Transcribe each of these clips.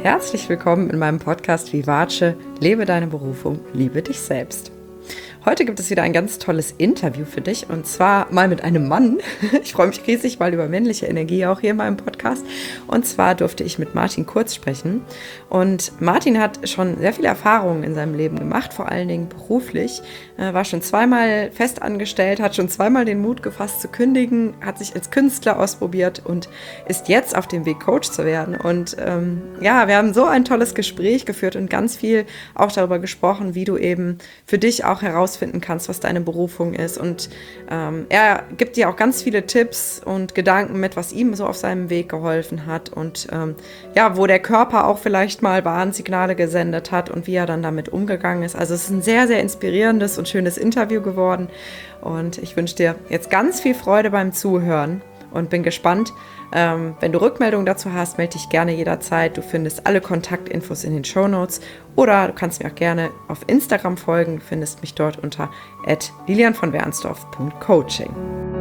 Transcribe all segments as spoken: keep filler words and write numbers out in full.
Herzlich willkommen in meinem Podcast Vivace, lebe deine Berufung, liebe dich selbst. Heute gibt es wieder ein ganz tolles Interview für dich und zwar mal mit einem Mann. Ich freue mich riesig, mal über männliche Energie auch hier in meinem Podcast. Und zwar durfte ich mit Martin Kurz sprechen. Und Martin hat schon sehr viele Erfahrungen in seinem Leben gemacht, vor allen Dingen beruflich. Er war schon zweimal festangestellt, hat schon zweimal den Mut gefasst zu kündigen, hat sich als Künstler ausprobiert und ist jetzt auf dem Weg, Coach zu werden. Und ähm, ja, wir haben so ein tolles Gespräch geführt und ganz viel auch darüber gesprochen, wie du eben für dich auch herausfinden kannst, was deine Berufung ist. Und ähm, er gibt dir auch ganz viele Tipps und Gedanken mit, was ihm so auf seinem Weg geholfen hat und ähm, ja, wo der Körper auch vielleicht mal Warnsignale gesendet hat und wie er dann damit umgegangen ist. Also es ist ein sehr, sehr inspirierendes und schönes Interview geworden und ich wünsche dir jetzt ganz viel Freude beim Zuhören und bin gespannt. Ähm, wenn du Rückmeldungen dazu hast, melde dich gerne jederzeit. Du findest alle Kontaktinfos in den Shownotes oder du kannst mir auch gerne auf Instagram folgen. Du findest mich dort unter at lilian von wernsdorf punkt coaching.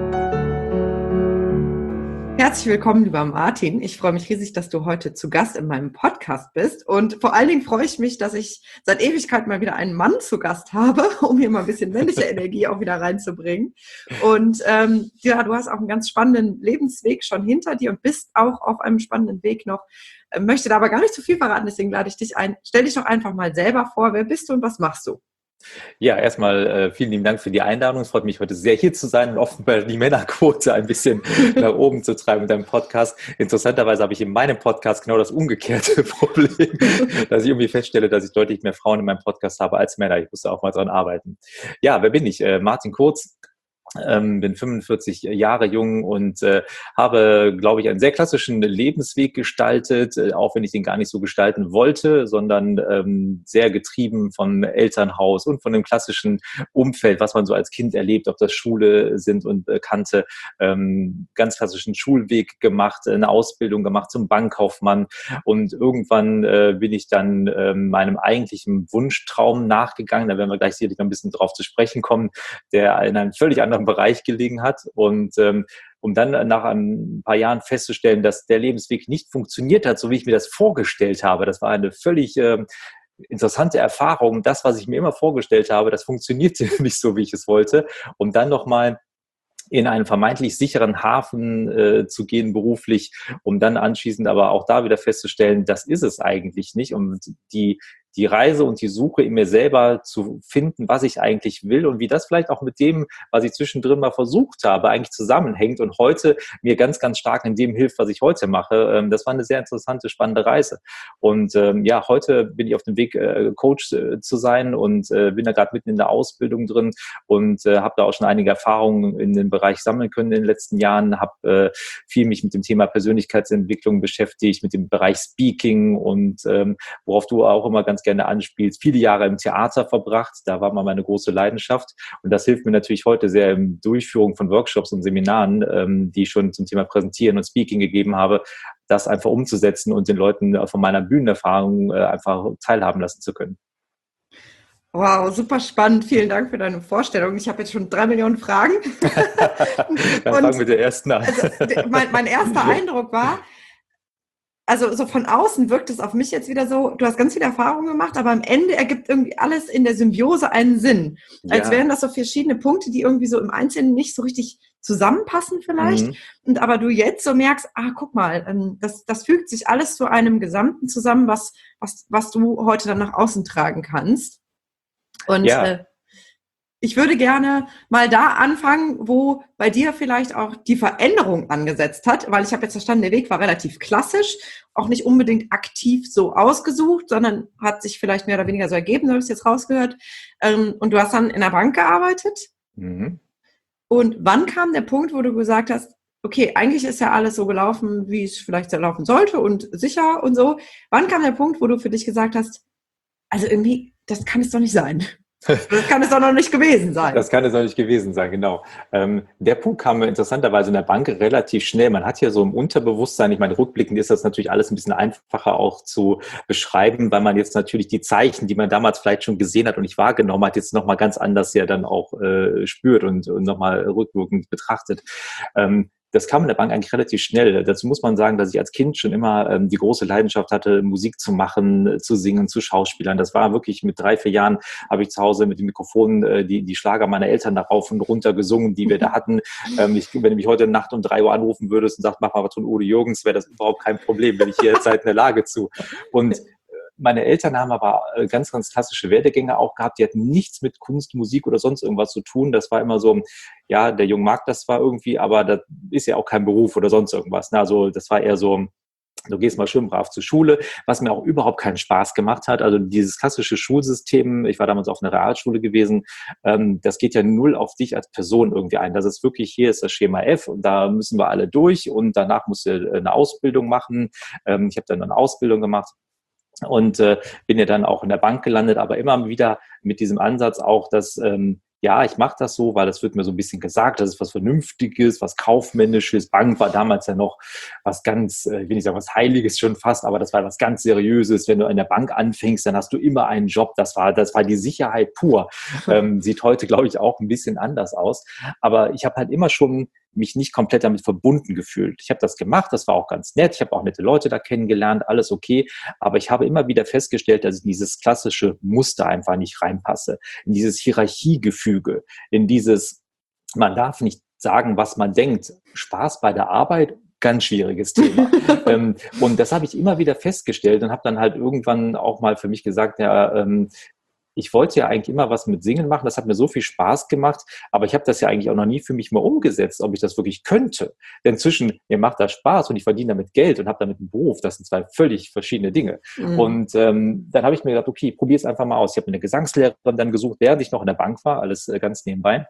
Herzlich willkommen, lieber Martin. Ich freue mich riesig, dass du heute zu Gast in meinem Podcast bist. Und vor allen Dingen freue ich mich, dass ich seit Ewigkeit mal wieder einen Mann zu Gast habe, um hier mal ein bisschen männliche Energie auch wieder reinzubringen. Und ähm, ja, du hast auch einen ganz spannenden Lebensweg schon hinter dir und bist auch auf einem spannenden Weg noch. Äh, möchte da aber gar nicht zu viel verraten, deswegen lade ich dich ein. Stell dich doch einfach mal selber vor. Wer bist du und was machst du? Ja, erstmal äh, vielen lieben Dank für die Einladung. Es freut mich heute sehr, hier zu sein und offenbar die Männerquote ein bisschen nach oben zu treiben mit deinem Podcast. Interessanterweise habe ich in meinem Podcast genau das umgekehrte Problem, dass ich irgendwie feststelle, dass ich deutlich mehr Frauen in meinem Podcast habe als Männer. Ich musste auch mal dran arbeiten. Ja, wer bin ich? Äh, Martin Kurz. Ähm, bin fünfundvierzig Jahre jung und äh, habe, glaube ich, einen sehr klassischen Lebensweg gestaltet, äh, auch wenn ich den gar nicht so gestalten wollte, sondern ähm, sehr getrieben vom Elternhaus und von dem klassischen Umfeld, was man so als Kind erlebt, ob das Schule sind und äh, kannte, ähm, ganz klassischen Schulweg gemacht, eine Ausbildung gemacht zum Bankkaufmann und irgendwann äh, bin ich dann äh, meinem eigentlichen Wunschtraum nachgegangen, da werden wir gleich sicherlich noch ein bisschen drauf zu sprechen kommen, der in einem völlig anderen Bereich gelegen hat und ähm, um dann nach ein paar Jahren festzustellen, dass der Lebensweg nicht funktioniert hat, so wie ich mir das vorgestellt habe. Das war eine völlig ähm, interessante Erfahrung. Das, was ich mir immer vorgestellt habe, das funktionierte nicht so, wie ich es wollte. Um dann nochmal in einen vermeintlich sicheren Hafen äh, zu gehen beruflich, um dann anschließend aber auch da wieder festzustellen, das ist es eigentlich nicht. Und die die Reise und die Suche in mir selber zu finden, was ich eigentlich will und wie das vielleicht auch mit dem, was ich zwischendrin mal versucht habe, eigentlich zusammenhängt und heute mir ganz, ganz stark in dem hilft, was ich heute mache. Das war eine sehr interessante, spannende Reise. Und ähm, ja, heute bin ich auf dem Weg, äh, Coach äh, zu sein und äh, bin da gerade mitten in der Ausbildung drin und äh, habe da auch schon einige Erfahrungen in dem Bereich sammeln können in den letzten Jahren, habe äh, viel mich mit dem Thema Persönlichkeitsentwicklung beschäftigt, mit dem Bereich Speaking und ähm, worauf du auch immer ganz gerne anspielst, viele Jahre im Theater verbracht, da war mal meine große Leidenschaft und das hilft mir natürlich heute sehr in Durchführung von Workshops und Seminaren, ähm, die ich schon zum Thema Präsentieren und Speaking gegeben habe, das einfach umzusetzen und den Leuten von meiner Bühnenerfahrung äh, einfach teilhaben lassen zu können. Wow, super spannend. Vielen Dank für deine Vorstellung. Ich habe jetzt schon drei Millionen Fragen. Dann fangen wir mit der ersten an. Also, mein, mein erster Eindruck war, also so von außen wirkt es auf mich jetzt wieder so, du hast ganz viele Erfahrungen gemacht, aber am Ende ergibt irgendwie alles in der Symbiose einen Sinn. Als Ja. wären das so verschiedene Punkte, die irgendwie so im Einzelnen nicht so richtig zusammenpassen vielleicht. Mhm. Und aber du jetzt so merkst, ah, guck mal, das, das fügt sich alles zu einem Gesamten zusammen, was, was, was du heute dann nach außen tragen kannst. Und Ja. äh, ich würde gerne mal da anfangen, wo bei dir vielleicht auch die Veränderung angesetzt hat, weil ich habe jetzt verstanden, der Weg war relativ klassisch, auch nicht unbedingt aktiv so ausgesucht, sondern hat sich vielleicht mehr oder weniger so ergeben, so habe ich es jetzt rausgehört. Ähm, und du hast dann in der Bank gearbeitet. Mhm. Und wann kam der Punkt, wo du gesagt hast, okay, eigentlich ist ja alles so gelaufen, wie es vielleicht so laufen sollte und sicher und so. Wann kam der Punkt, wo du für dich gesagt hast, also irgendwie, das kann es doch nicht sein. Das kann es doch noch nicht gewesen sein. Das kann es noch nicht gewesen sein, genau. Ähm, der Punkt kam interessanterweise in der Bank relativ schnell. Man hat ja so im Unterbewusstsein, ich meine, rückblickend ist das natürlich alles ein bisschen einfacher auch zu beschreiben, weil man jetzt natürlich die Zeichen, die man damals vielleicht schon gesehen hat und nicht wahrgenommen hat, jetzt nochmal ganz anders ja dann auch äh, spürt und, und nochmal rückwirkend betrachtet. Ähm, das kam in der Bank eigentlich relativ schnell. Dazu muss man sagen, dass ich als Kind schon immer ähm, die große Leidenschaft hatte, Musik zu machen, zu singen, zu Schauspielern. Das war wirklich mit drei, vier Jahren habe ich zu Hause mit dem Mikrofon äh, die, die Schlager meiner Eltern darauf und runter gesungen, die wir da hatten. Ähm, ich, wenn du mich heute Nacht um drei Uhr anrufen würdest und sagst, mach mal was von Udo Jürgens, wäre das überhaupt kein Problem, wenn ich jederzeit in der Lage zu. Und meine Eltern haben aber ganz, ganz klassische Werdegänge auch gehabt. Die hatten nichts mit Kunst, Musik oder sonst irgendwas zu tun. Das war immer so, ja, der Junge mag das zwar irgendwie, aber das ist ja auch kein Beruf oder sonst irgendwas. Also das war eher so, du gehst mal schön brav zur Schule, was mir auch überhaupt keinen Spaß gemacht hat. Also dieses klassische Schulsystem, ich war damals auf einer Realschule gewesen, ähm, das geht ja null auf dich als Person irgendwie ein. Das ist wirklich, hier ist das Schema F und da müssen wir alle durch und danach musst du eine Ausbildung machen. Ähm, ich habe dann eine Ausbildung gemacht. Und äh, bin ja dann auch in der Bank gelandet, aber immer wieder mit diesem Ansatz auch, dass, ähm, ja, ich mache das so, weil das wird mir so ein bisschen gesagt, das ist was Vernünftiges, was Kaufmännisches. Bank war damals ja noch was ganz, äh, ich will nicht sagen was Heiliges schon fast, aber das war was ganz Seriöses. Wenn du in der Bank anfängst, dann hast du immer einen Job. Das war, das war die Sicherheit pur. Ähm, sieht heute, glaube ich, auch ein bisschen anders aus. Aber ich habe halt immer schon mich nicht komplett damit verbunden gefühlt. Ich habe das gemacht, das war auch ganz nett. Ich habe auch nette Leute da kennengelernt, alles okay. Aber ich habe immer wieder festgestellt, dass ich in dieses klassische Muster einfach nicht reinpasse, in dieses Hierarchiegefüge, in dieses, man darf nicht sagen, was man denkt. Spaß bei der Arbeit, ganz schwieriges Thema. ähm, und das habe ich immer wieder festgestellt und habe dann halt irgendwann auch mal für mich gesagt, ja, ähm, ich wollte ja eigentlich immer was mit Singen machen, das hat mir so viel Spaß gemacht, aber ich habe das ja eigentlich auch noch nie für mich mal umgesetzt, ob ich das wirklich könnte. Denn zwischen, mir macht das Spaß und ich verdiene damit Geld und habe damit einen Beruf, das sind zwei völlig verschiedene Dinge. Mhm. Und ähm, dann habe ich mir gedacht, okay, probier es einfach mal aus. Ich habe mir eine Gesangslehrerin dann gesucht, während ich noch in der Bank war, alles äh, ganz nebenbei.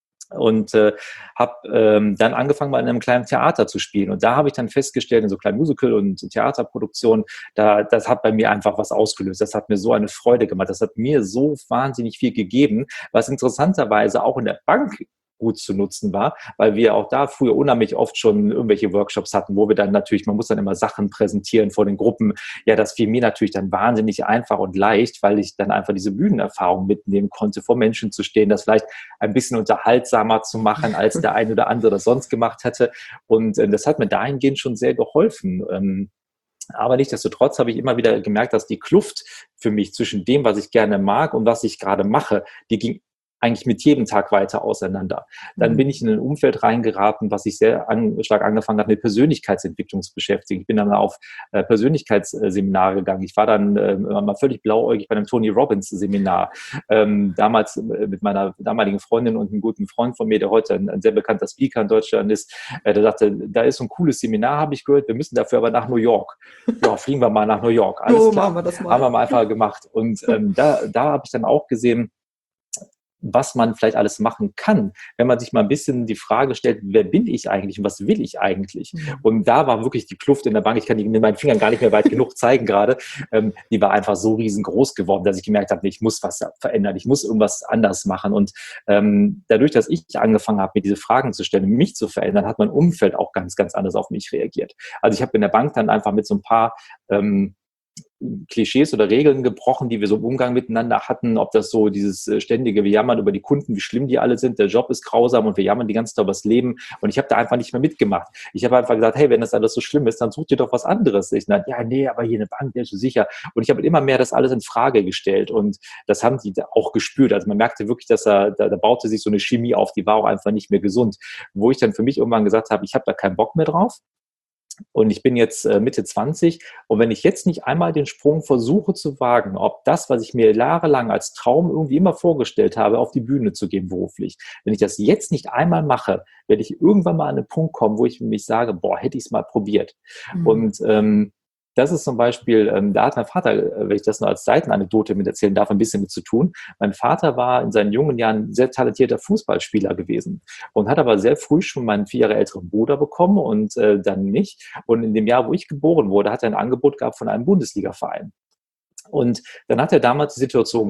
Und äh, habe ähm, dann angefangen, mal in einem kleinen Theater zu spielen. Und da habe ich dann festgestellt, in so kleinen Musical- und Theaterproduktionen, da, das hat bei mir einfach was ausgelöst. Das hat mir so eine Freude gemacht. Das hat mir so wahnsinnig viel gegeben, was interessanterweise auch in der Bank gut zu nutzen war, weil wir auch da früher unheimlich oft schon irgendwelche Workshops hatten, wo wir dann natürlich, man muss dann immer Sachen präsentieren vor den Gruppen. Ja, das fiel mir natürlich dann wahnsinnig einfach und leicht, weil ich dann einfach diese Bühnenerfahrung mitnehmen konnte, vor Menschen zu stehen, das vielleicht ein bisschen unterhaltsamer zu machen, als der ein oder andere das sonst gemacht hätte. Und äh, das hat mir dahingehend schon sehr geholfen. Ähm, Aber nichtsdestotrotz habe ich immer wieder gemerkt, dass die Kluft für mich zwischen dem, was ich gerne mag und was ich gerade mache, die ging eigentlich mit jedem Tag weiter auseinander. Dann bin ich in ein Umfeld reingeraten, was sich sehr an, stark angefangen hat, mit Persönlichkeitsentwicklung zu beschäftigen. Ich bin dann auf äh, Persönlichkeitsseminare gegangen. Ich war dann äh, mal völlig blauäugig bei einem Tony Robbins Seminar. Ähm, damals äh, mit meiner damaligen Freundin und einem guten Freund von mir, der heute ein, ein sehr bekannter Speaker in Deutschland ist, äh, der sagte, da ist so ein cooles Seminar, habe ich gehört, wir müssen dafür aber nach New York. Ja, fliegen wir mal nach New York. Alles oh, klar, machen wir das mal. Haben wir mal einfach gemacht. Und ähm, da, da habe ich dann auch gesehen, was man vielleicht alles machen kann, wenn man sich mal ein bisschen die Frage stellt, wer bin ich eigentlich und was will ich eigentlich? Mhm. Und da war wirklich die Kluft in der Bank, ich kann die mit meinen Fingern gar nicht mehr weit genug zeigen gerade, ähm, die war einfach so riesengroß geworden, dass ich gemerkt habe, ich muss was verändern, ich muss irgendwas anders machen. Und ähm, dadurch, dass ich angefangen habe, mir diese Fragen zu stellen, mich zu verändern, hat mein Umfeld auch ganz, ganz anders auf mich reagiert. Also ich habe in der Bank dann einfach mit so ein paar ähm, Klischees oder Regeln gebrochen, die wir so im Umgang miteinander hatten, ob das so dieses ständige, wir jammern über die Kunden, wie schlimm die alle sind, der Job ist grausam und wir jammern die ganze Zeit über das Leben und ich habe da einfach nicht mehr mitgemacht. Ich habe einfach gesagt, hey, wenn das alles so schlimm ist, dann such dir doch was anderes. Ich dachte, ja, nee, aber hier eine Bank, der ist so sicher. Und ich habe immer mehr das alles in Frage gestellt und das haben die auch gespürt. Also man merkte wirklich, dass er, da, da baute sich so eine Chemie auf, die war auch einfach nicht mehr gesund. Wo ich dann für mich irgendwann gesagt habe, ich habe da keinen Bock mehr drauf. Und ich bin jetzt äh, Mitte zwanzig und wenn ich jetzt nicht einmal den Sprung versuche zu wagen, ob das, was ich mir jahrelang als Traum irgendwie immer vorgestellt habe, auf die Bühne zu gehen beruflich, wenn ich das jetzt nicht einmal mache, werde ich irgendwann mal an einen Punkt kommen, wo ich mich sage, boah, hätte ich es mal probiert. Mhm. Und ähm, das ist zum Beispiel, ähm, da hat mein Vater, wenn ich das nur als Seitenanekdote mit erzählen darf, ein bisschen mit zu tun. Mein Vater war in seinen jungen Jahren ein sehr talentierter Fußballspieler gewesen und hat aber sehr früh schon meinen vier Jahre älteren Bruder bekommen und äh, dann mich. Und in dem Jahr, wo ich geboren wurde, hat er ein Angebot gehabt von einem Bundesliga-Verein. Und dann hat er damals die Situation gehabt,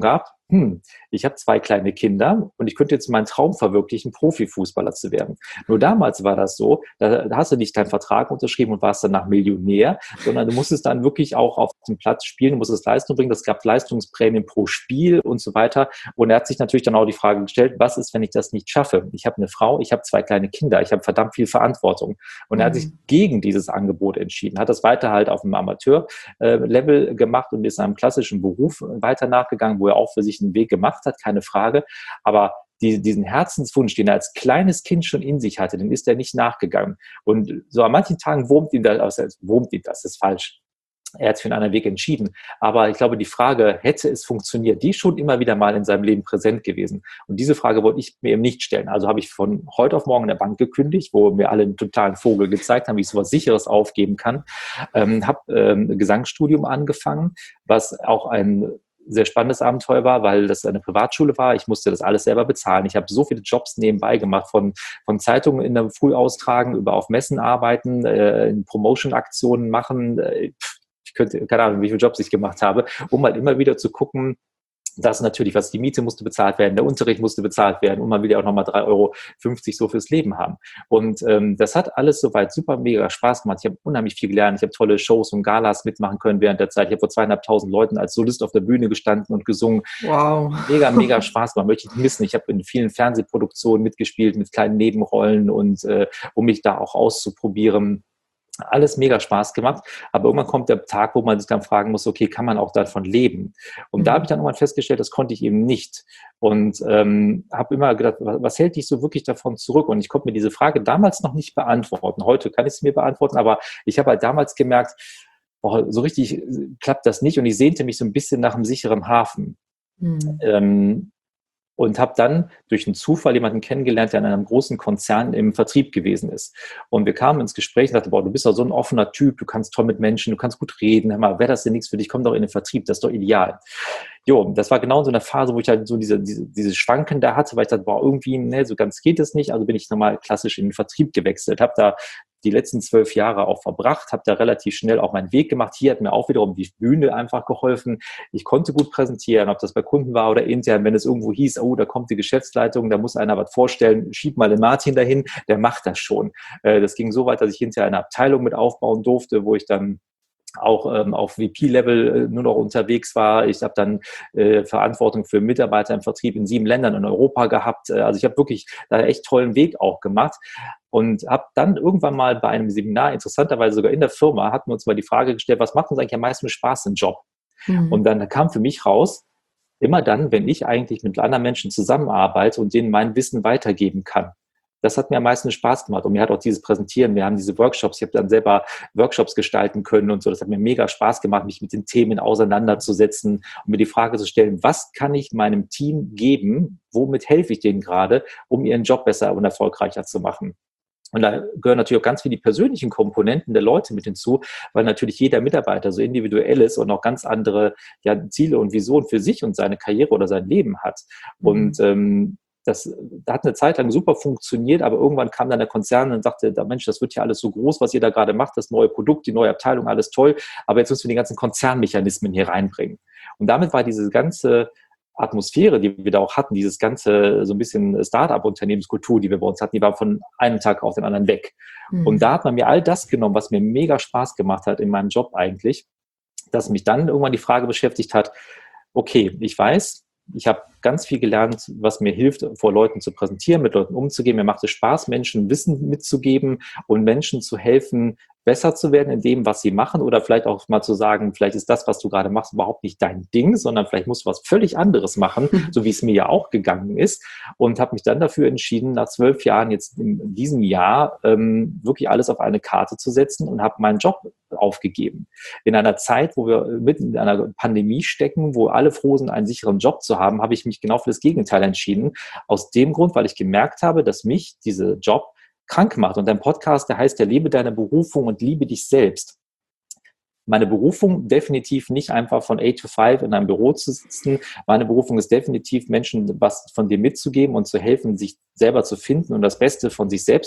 hm, ich habe zwei kleine Kinder und ich könnte jetzt meinen Traum verwirklichen, Profifußballer zu werden. Nur damals war das so, da, da hast du nicht deinen Vertrag unterschrieben und warst danach Millionär, sondern du musstest dann wirklich auch auf dem Platz spielen, du musstest Leistung bringen, das gab Leistungsprämien pro Spiel und so weiter. Und er hat sich natürlich dann auch die Frage gestellt, was ist, wenn ich das nicht schaffe? Ich habe eine Frau, ich habe zwei kleine Kinder, ich habe verdammt viel Verantwortung. Und er hat sich gegen dieses Angebot entschieden, hat das weiter halt auf dem Amateur-Level gemacht und ist einem klassischen Beruf weiter nachgegangen, wo er auch für sich einen Weg gemacht hat, keine Frage. Aber die, diesen Herzenswunsch, den er als kleines Kind schon in sich hatte, den ist er nicht nachgegangen. Und so an manchen Tagen wurmt ihn das, also wurmt ihn das, ist falsch. Er hat sich für einen anderen Weg entschieden. Aber ich glaube, die Frage, hätte es funktioniert, die ist schon immer wieder mal in seinem Leben präsent gewesen. Und diese Frage wollte ich mir eben nicht stellen. Also habe ich von heute auf morgen in der Bank gekündigt, wo mir alle einen totalen Vogel gezeigt haben, wie ich sowas Sicheres aufgeben kann. Ähm, habe ähm, ein Gesangsstudium angefangen, was auch ein sehr spannendes Abenteuer war, weil das eine Privatschule war. Ich musste das alles selber bezahlen. Ich habe so viele Jobs nebenbei gemacht, von, von Zeitungen in der Früh austragen, über auf Messen arbeiten, äh, in Promotion-Aktionen machen. Äh, ich könnte, keine Ahnung, wie viele Jobs ich gemacht habe, um halt immer wieder zu gucken, dass natürlich, was die Miete musste bezahlt werden, der Unterricht musste bezahlt werden und man will ja auch nochmal drei Euro fünfzig so fürs Leben haben. Und ähm, das hat alles soweit super mega Spaß gemacht. Ich habe unheimlich viel gelernt. Ich habe tolle Shows und Galas mitmachen können während der Zeit. Ich habe vor zweieinhalbtausend Leuten als Solist auf der Bühne gestanden und gesungen. Wow. Mega, mega Spaß gemacht. Möchte ich nicht missen. Ich habe in vielen Fernsehproduktionen mitgespielt mit kleinen Nebenrollen und äh, um mich da auch auszuprobieren. Alles mega Spaß gemacht, aber irgendwann kommt der Tag, wo man sich dann fragen muss, okay, kann man auch davon leben? Und mhm. da habe ich dann irgendwann festgestellt, das konnte ich eben nicht. Und ähm, habe immer gedacht, was hält dich so wirklich davon zurück? Und ich konnte mir diese Frage damals noch nicht beantworten. Heute kann ich es mir beantworten, aber ich habe halt damals gemerkt, boah, so richtig klappt das nicht und ich sehnte mich so ein bisschen nach einem sicheren Hafen. Mhm. Ähm, Und habe dann durch einen Zufall jemanden kennengelernt, der in einem großen Konzern im Vertrieb gewesen ist. Und wir kamen ins Gespräch und sagten, boah, du bist doch so ein offener Typ, du kannst toll mit Menschen, du kannst gut reden, hör mal, wäre das denn nichts für dich, komm doch in den Vertrieb, das ist doch ideal. Jo, das war genau so eine Phase, wo ich halt so diese, diese, diese Schwanken da hatte, weil ich dachte, boah, irgendwie, ne, so ganz geht es nicht. Also bin ich nochmal klassisch in den Vertrieb gewechselt, habe da die letzten zwölf Jahre auch verbracht, habe da relativ schnell auch meinen Weg gemacht. Hier hat mir auch wiederum die Bühne einfach geholfen. Ich konnte gut präsentieren, ob das bei Kunden war oder intern. Wenn es irgendwo hieß, oh, da kommt die Geschäftsleitung, da muss einer was vorstellen, schieb mal den Martin dahin, der macht das schon. Das ging so weit, dass ich hinterher eine Abteilung mit aufbauen durfte, wo ich dann auch ähm, auf V P-Level äh, nur noch unterwegs war. Ich habe dann äh, Verantwortung für Mitarbeiter im Vertrieb in sieben Ländern in Europa gehabt. Äh, also ich habe wirklich da echt tollen Weg auch gemacht und habe dann irgendwann mal bei einem Seminar, interessanterweise sogar in der Firma, hatten wir uns mal die Frage gestellt, was macht uns eigentlich am meisten Spaß im Job? Mhm. Und dann kam für mich raus, immer dann, wenn ich eigentlich mit anderen Menschen zusammenarbeite und denen mein Wissen weitergeben kann. Das hat mir am meisten Spaß gemacht und mir hat auch dieses Präsentieren, wir haben diese Workshops, ich habe dann selber Workshops gestalten können und so, das hat mir mega Spaß gemacht, mich mit den Themen auseinanderzusetzen und mir die Frage zu stellen, was kann ich meinem Team geben, womit helfe ich denen gerade, um ihren Job besser und erfolgreicher zu machen. Und da gehören natürlich auch ganz viele die persönlichen Komponenten der Leute mit hinzu, weil natürlich jeder Mitarbeiter so individuell ist und auch ganz andere ja, Ziele und Visionen für sich und seine Karriere oder sein Leben hat. Mhm. Und ähm, Das hat eine Zeit lang super funktioniert, aber irgendwann kam dann der Konzern und sagte, Mensch, das wird ja alles so groß, was ihr da gerade macht, das neue Produkt, die neue Abteilung, alles toll, aber jetzt müssen wir die ganzen Konzernmechanismen hier reinbringen. Und damit war diese ganze Atmosphäre, die wir da auch hatten, dieses ganze so ein bisschen Start-up-Unternehmenskultur, die wir bei uns hatten, die war von einem Tag auf den anderen weg. Mhm. Und da hat man mir all das genommen, was mir mega Spaß gemacht hat in meinem Job eigentlich, dass mich dann irgendwann die Frage beschäftigt hat, okay, ich weiß, ich habe ganz viel gelernt, was mir hilft, vor Leuten zu präsentieren, mit Leuten umzugehen. Mir macht es Spaß, Menschen Wissen mitzugeben und Menschen zu helfen, besser zu werden in dem, was sie machen oder vielleicht auch mal zu sagen, vielleicht ist das, was du gerade machst, überhaupt nicht dein Ding, sondern vielleicht musst du was völlig anderes machen, so wie es mir ja auch gegangen ist und habe mich dann dafür entschieden, nach zwölf Jahren jetzt in diesem Jahr ähm, wirklich alles auf eine Karte zu setzen und habe meinen Job aufgegeben. In einer Zeit, wo wir mitten in einer Pandemie stecken, wo alle froh sind, einen sicheren Job zu haben, habe ich mich genau für das Gegenteil entschieden. Aus dem Grund, weil ich gemerkt habe, dass mich dieser Job krank macht. Und dein Podcast, der heißt ja, lebe deine Berufung und liebe dich selbst. Meine Berufung definitiv nicht einfach von eight to five in einem Büro zu sitzen. Meine Berufung ist definitiv, Menschen was von dir mitzugeben und zu helfen, sich selber zu finden und das Beste von sich selbst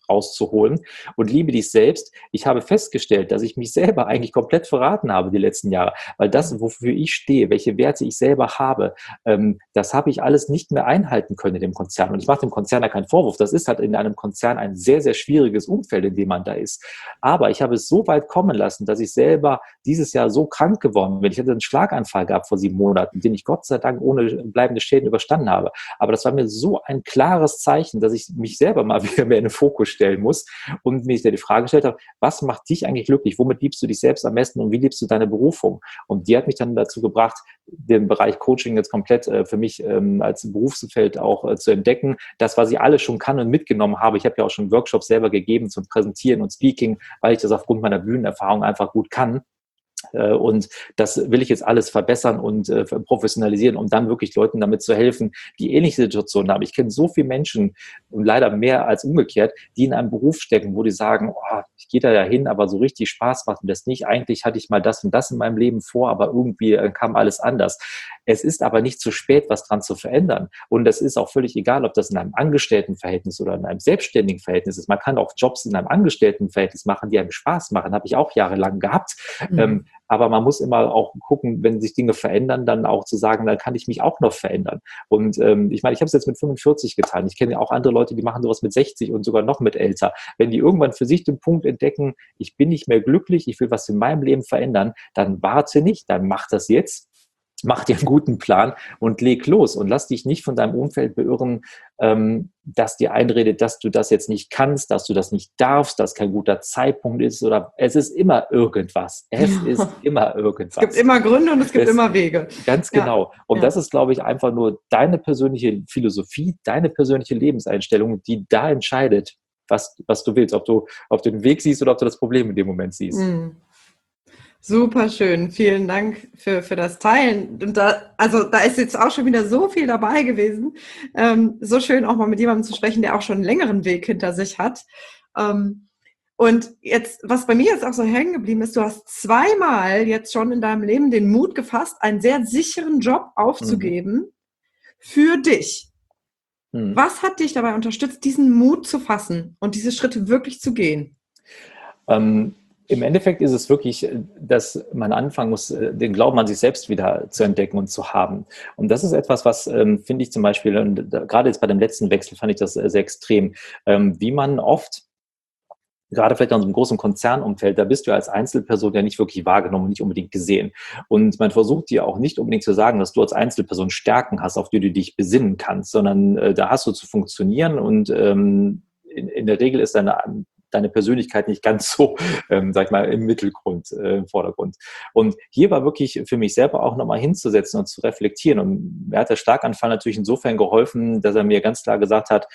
rauszuholen. Und liebe dich selbst. Ich habe festgestellt, dass ich mich selber eigentlich komplett verraten habe die letzten Jahre, weil das, wofür ich stehe, welche Werte ich selber habe, ähm, das habe ich alles nicht mehr einhalten können in dem Konzern. Und ich mache dem Konzern da keinen Vorwurf. Das ist halt in einem Konzern ein sehr, sehr schwieriges Umfeld, in dem man da ist. Aber ich habe es so weit kommen lassen, dass ich selber dieses Jahr so krank geworden bin. Ich hatte einen Schlaganfall gehabt vor sieben Monaten, den ich Gott sei Dank ohne bleibende Schäden überstanden habe. Aber das war mir so ein klares Zeichen, dass ich mich selber mal wieder mehr in den Fokus stellen muss und mir die Frage gestellt habe, was macht dich eigentlich glücklich? Womit liebst du dich selbst am besten und wie liebst du deine Berufung? Und die hat mich dann dazu gebracht, den Bereich Coaching jetzt komplett äh, für mich ähm, als Berufsfeld auch äh, zu entdecken. Das, was ich alles schon kann und mitgenommen habe. Ich habe ja auch schon Workshops selber gegeben zum Präsentieren und Speaking, weil ich das aufgrund meiner Bühnenerfahrung einfach gut kann. Und das will ich jetzt alles verbessern und äh, professionalisieren, um dann wirklich Leuten damit zu helfen, die ähnliche Situationen haben. Ich kenne so viele Menschen, und leider mehr als umgekehrt, die in einem Beruf stecken, wo die sagen, oh, ich gehe da ja hin, aber so richtig Spaß macht mir das nicht. Eigentlich hatte ich mal das und das in meinem Leben vor, aber irgendwie äh, kam alles anders. Es ist aber nicht zu spät, was dran zu verändern. Und es ist auch völlig egal, ob das in einem Angestelltenverhältnis oder in einem selbstständigen Verhältnis ist. Man kann auch Jobs in einem Angestelltenverhältnis machen, die einem Spaß machen. Habe ich auch jahrelang gehabt. Mhm. Ähm, aber man muss immer auch gucken, wenn sich Dinge verändern, dann auch zu sagen, dann kann ich mich auch noch verändern. Und ähm, ich meine, ich habe es jetzt mit fünfundvierzig getan. Ich kenne ja auch andere Leute, die machen sowas mit sechzig und sogar noch mit älter. Wenn die irgendwann für sich den Punkt entdecken, ich bin nicht mehr glücklich, ich will was in meinem Leben verändern, dann warte nicht, dann mach das jetzt. Mach dir einen guten Plan und leg los und lass dich nicht von deinem Umfeld beirren, ähm, dass dir einredet, dass du das jetzt nicht kannst, dass du das nicht darfst, dass kein guter Zeitpunkt ist oder es ist immer irgendwas. Es ja. ist immer irgendwas. Es gibt immer Gründe und es gibt es, immer Wege. Ganz genau. Ja. Und ja. das ist, glaube ich, einfach nur deine persönliche Philosophie, deine persönliche Lebenseinstellung, die da entscheidet, was, was du willst. Ob du, ob du den Weg siehst oder ob du das Problem in dem Moment siehst. Mhm. Super schön, vielen Dank für, für das Teilen. Und da, also da ist jetzt auch schon wieder so viel dabei gewesen. Ähm, so schön auch mal mit jemandem zu sprechen, der auch schon einen längeren Weg hinter sich hat. Ähm, und jetzt, was bei mir jetzt auch so hängen geblieben ist, du hast zweimal jetzt schon in deinem Leben den Mut gefasst, einen sehr sicheren Job aufzugeben mhm. für dich. Mhm. Was hat dich dabei unterstützt, diesen Mut zu fassen und diese Schritte wirklich zu gehen? Ähm Im Endeffekt ist es wirklich, dass man anfangen muss, den Glauben an sich selbst wieder zu entdecken und zu haben. Und das ist etwas, was, ähm, finde ich zum Beispiel, und gerade jetzt bei dem letzten Wechsel fand ich das sehr extrem, ähm, wie man oft, gerade vielleicht in unserem großen Konzernumfeld, da bist du als Einzelperson ja nicht wirklich wahrgenommen, nicht unbedingt gesehen. Und man versucht dir auch nicht unbedingt zu sagen, dass du als Einzelperson Stärken hast, auf die du dich besinnen kannst, sondern äh, da hast du zu funktionieren und ähm, in, in der Regel ist deine deine Persönlichkeit nicht ganz so, ähm, sag ich mal, im Mittelgrund, äh, im Vordergrund. Und hier war wirklich für mich selber auch nochmal hinzusetzen und zu reflektieren. Und mir hat der Schlaganfall natürlich insofern geholfen, dass er mir ganz klar gesagt hat,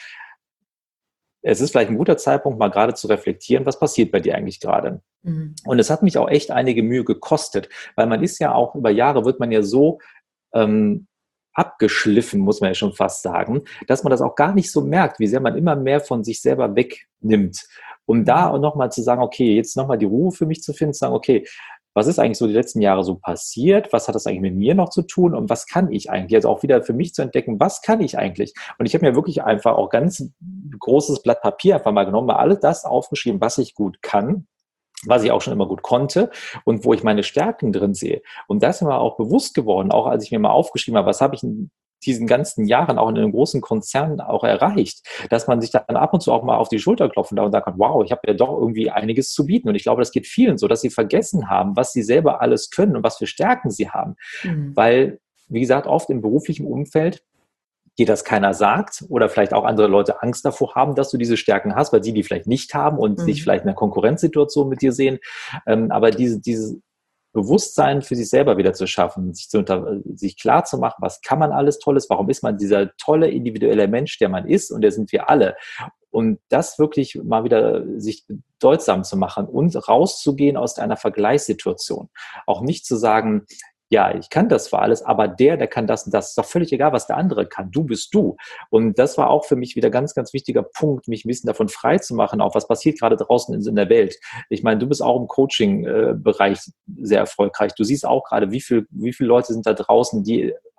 es ist vielleicht ein guter Zeitpunkt, mal gerade zu reflektieren, was passiert bei dir eigentlich gerade. Mhm. Und es hat mich auch echt einige Mühe gekostet, weil man ist ja auch, über Jahre wird man ja so ähm, abgeschliffen, muss man ja schon fast sagen, dass man das auch gar nicht so merkt, wie sehr man immer mehr von sich selber wegnimmt. Um da auch nochmal zu sagen, okay, jetzt nochmal die Ruhe für mich zu finden, zu sagen, okay, was ist eigentlich so die letzten Jahre so passiert? Was hat das eigentlich mit mir noch zu tun? Und was kann ich eigentlich? Also auch wieder für mich zu entdecken, was kann ich eigentlich? Und ich habe mir wirklich einfach auch ganz großes Blatt Papier einfach mal genommen, mal alles das aufgeschrieben, was ich gut kann, was ich auch schon immer gut konnte und wo ich meine Stärken drin sehe. Und das ist mir auch bewusst geworden, auch als ich mir mal aufgeschrieben habe, was habe ich in diesen ganzen Jahren auch in einem großen Konzern auch erreicht, dass man sich dann ab und zu auch mal auf die Schulter klopfen darf und sagen kann, wow, ich habe ja doch irgendwie einiges zu bieten. Und ich glaube, das geht vielen so, dass sie vergessen haben, was sie selber alles können und was für Stärken sie haben. Mhm. Weil, wie gesagt, oft im beruflichen Umfeld dir das keiner sagt oder vielleicht auch andere Leute Angst davor haben, dass du diese Stärken hast, weil sie die vielleicht nicht haben und mhm. sich vielleicht in einer Konkurrenzsituation mit dir sehen. Ähm, aber diese, diese Bewusstsein für sich selber wieder zu schaffen, sich, zu unter, sich klar zu machen, was kann man alles Tolles, warum ist man dieser tolle individuelle Mensch, der man ist und der sind wir alle. Und das wirklich mal wieder sich bedeutsam zu machen und rauszugehen aus einer Vergleichssituation. Auch nicht zu sagen, ja, ich kann das zwar alles, aber der, der kann das und das. Ist doch völlig egal, was der andere kann. Du bist du. Und das war auch für mich wieder ganz, ganz wichtiger Punkt, mich ein bisschen davon frei zu machen, auch was passiert gerade draußen in der Welt. Ich meine, du bist auch im Coaching-Bereich sehr erfolgreich. Du siehst auch gerade, wie viel, wie viele Leute sind da draußen, die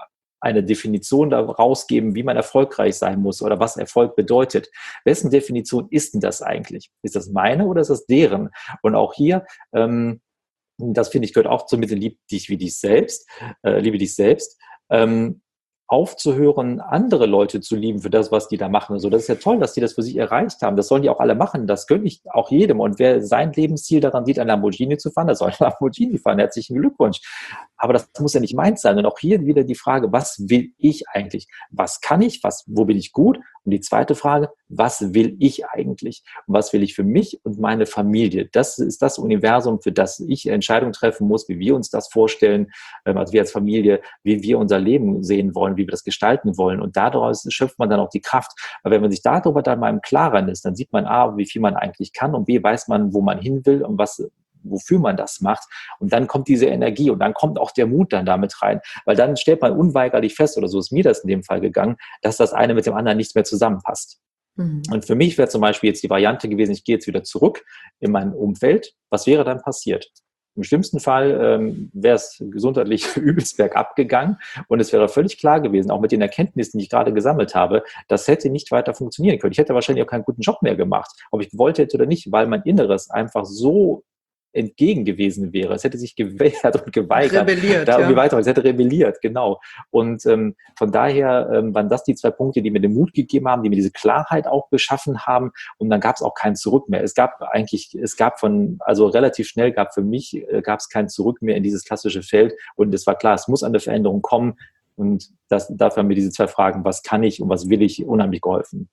eine Definition daraus geben, wie man erfolgreich sein muss oder was Erfolg bedeutet. Wessen Definition ist denn das eigentlich? Ist das meine oder ist das deren? Und auch hier, ähm, das finde ich gehört auch zur Mitte, lieb dich wie dich selbst, äh, liebe dich selbst, ähm, aufzuhören, andere Leute zu lieben für das, was die da machen. Also das ist ja toll, dass die das für sich erreicht haben. Das sollen die auch alle machen. Das gönne ich auch jedem. Und wer sein Lebensziel daran sieht, ein Lamborghini zu fahren, der soll ein Lamborghini fahren. Herzlichen Glückwunsch. Aber das muss ja nicht meins sein. Und auch hier wieder die Frage, was will ich eigentlich? Was kann ich? Was, wo bin ich gut? Und die zweite Frage, was will ich eigentlich? Und was will ich für mich und meine Familie? Das ist das Universum, für das ich Entscheidungen treffen muss, wie wir uns das vorstellen, also wir als Familie, wie wir unser Leben sehen wollen, wie wir das gestalten wollen. Und daraus schöpft man dann auch die Kraft. Aber wenn man sich darüber dann mal im Klaren ist, dann sieht man A, wie viel man eigentlich kann und B, weiß man, wo man hin will und was, wofür man das macht. Und dann kommt diese Energie und dann kommt auch der Mut dann damit rein. Weil dann stellt man unweigerlich fest, oder so ist mir das in dem Fall gegangen, dass das eine mit dem anderen nicht mehr zusammenpasst. Mhm. Und für mich wäre zum Beispiel jetzt die Variante gewesen, ich gehe jetzt wieder zurück in mein Umfeld. Was wäre dann passiert? Im schlimmsten Fall ähm, wäre es gesundheitlich übelst bergab gegangen und es wäre völlig klar gewesen, auch mit den Erkenntnissen, die ich gerade gesammelt habe, das hätte nicht weiter funktionieren können. Ich hätte wahrscheinlich auch keinen guten Job mehr gemacht, ob ich gewollt hätte oder nicht, weil mein Inneres einfach so entgegen gewesen wäre. Es hätte sich gewehrt und geweigert. Rebelliert, da irgendwie ja. weiter. Es hätte rebelliert, genau. Und ähm, von daher ähm, waren das die zwei Punkte, die mir den Mut gegeben haben, die mir diese Klarheit auch geschaffen haben. Und dann gab es auch kein Zurück mehr. Es gab eigentlich, es gab von, also relativ schnell gab für mich, äh, gab es kein Zurück mehr in dieses klassische Feld. Und es war klar, es muss eine Veränderung kommen. Und das, dafür haben mir diese zwei Fragen, was kann ich und was will ich, unheimlich geholfen.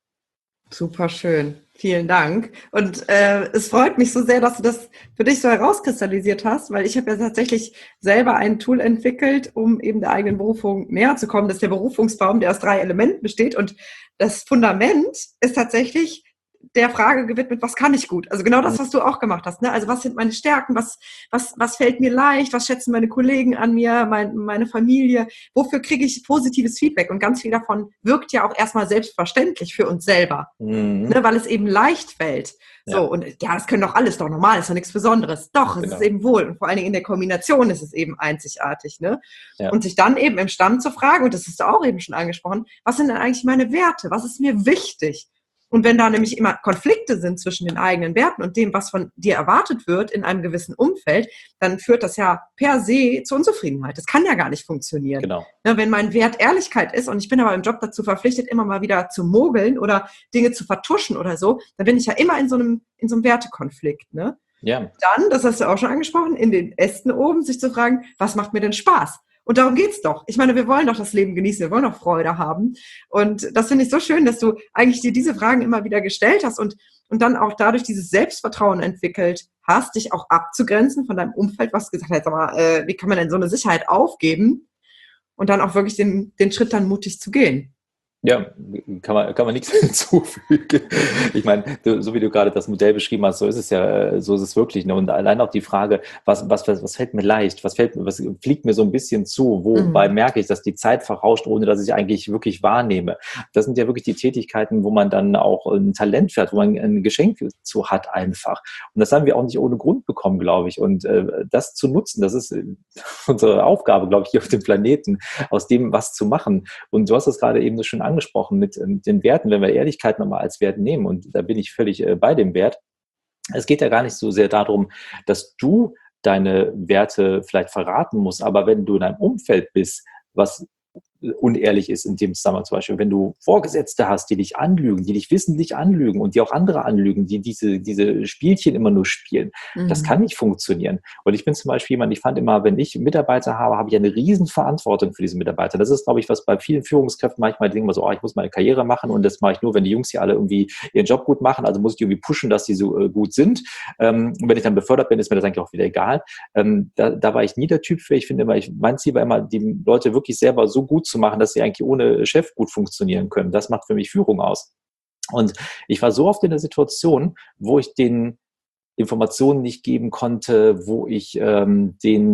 Super schön. Vielen Dank. Und äh, es freut mich so sehr, dass du das für dich so herauskristallisiert hast, weil ich habe ja tatsächlich selber ein Tool entwickelt, um eben der eigenen Berufung näher zu kommen. Das ist der Berufungsbaum, der aus drei Elementen besteht. Und das Fundament ist tatsächlich der Frage gewidmet, was kann ich gut? Also genau das, was du auch gemacht hast. Ne? Also was sind meine Stärken? Was, was, was fällt mir leicht? Was schätzen meine Kollegen an mir, mein, meine Familie? Wofür kriege ich positives Feedback? Und ganz viel davon wirkt ja auch erstmal selbstverständlich für uns selber, mhm. ne? Weil es eben leicht fällt. So, ja. Und ja, das können doch alles doch normal, ist doch nichts Besonderes. Doch, es genau. ist eben wohl. Und vor allen Dingen in der Kombination ist es eben einzigartig. Ne? Ja. Und sich dann eben im Stamm zu fragen, und das hast du auch eben schon angesprochen, was sind denn eigentlich meine Werte? Was ist mir wichtig? Und wenn da nämlich immer Konflikte sind zwischen den eigenen Werten und dem, was von dir erwartet wird in einem gewissen Umfeld, dann führt das ja per se zur Unzufriedenheit. Das kann ja gar nicht funktionieren. Genau. Ja, wenn mein Wert Ehrlichkeit ist und ich bin aber im Job dazu verpflichtet, immer mal wieder zu mogeln oder Dinge zu vertuschen oder so, dann bin ich ja immer in so einem, in so einem Wertekonflikt. Ne? Ja. Dann, das hast du auch schon angesprochen, in den Ästen oben sich zu fragen, was macht mir denn Spaß? Und darum geht's doch. Ich meine, wir wollen doch das Leben genießen, wir wollen doch Freude haben. Und das finde ich so schön, dass du eigentlich dir diese Fragen immer wieder gestellt hast und, und dann auch dadurch dieses Selbstvertrauen entwickelt hast, dich auch abzugrenzen von deinem Umfeld, was gesagt hat, sag mal, äh, wie kann man denn so eine Sicherheit aufgeben und dann auch wirklich den, den Schritt dann mutig zu gehen. Ja, kann man, kann man nichts hinzufügen. Ich meine, so wie du gerade das Modell beschrieben hast, so ist es ja, so ist es wirklich. Ne? Und allein auch die Frage, was, was, was fällt mir leicht, was fällt, was fliegt mir so ein bisschen zu, wobei mhm. merke ich, dass die Zeit verrauscht, ohne dass ich eigentlich wirklich wahrnehme. Das sind ja wirklich die Tätigkeiten, wo man dann auch ein Talent fährt, wo man ein Geschenk zu hat einfach. Und das haben wir auch nicht ohne Grund bekommen, glaube ich. Und äh, das zu nutzen, das ist unsere Aufgabe, glaube ich, hier auf dem Planeten, aus dem was zu machen. Und du hast das gerade eben so schön angesprochen mit, mit den Werten, wenn wir Ehrlichkeit nochmal als Wert nehmen, und da bin ich völlig äh, bei dem Wert. Es geht ja gar nicht so sehr darum, dass du deine Werte vielleicht verraten musst, aber wenn du in einem Umfeld bist, was unehrlich ist in dem Zusammenhang, zum Beispiel, wenn du Vorgesetzte hast, die dich anlügen, die dich wissentlich anlügen und die auch andere anlügen, die diese, diese Spielchen immer nur spielen, mhm. das kann nicht funktionieren. Und ich bin zum Beispiel jemand, ich fand immer, wenn ich Mitarbeiter habe, habe ich eine riesen Verantwortung für diese Mitarbeiter. Das ist, glaube ich, was bei vielen Führungskräften manchmal denken wir so, oh, ich muss meine Karriere machen und das mache ich nur, wenn die Jungs hier alle irgendwie ihren Job gut machen, also muss ich die irgendwie pushen, dass die so äh, gut sind. Ähm, und wenn ich dann befördert bin, ist mir das eigentlich auch wieder egal. Ähm, da, da war ich nie der Typ für. Ich finde immer, ich, mein Ziel war immer, die Leute wirklich selber so gut zu machen, dass sie eigentlich ohne Chef gut funktionieren können. Das macht für mich Führung aus. Und ich war so oft in der Situation, wo ich den Informationen nicht geben konnte, wo ich ähm, den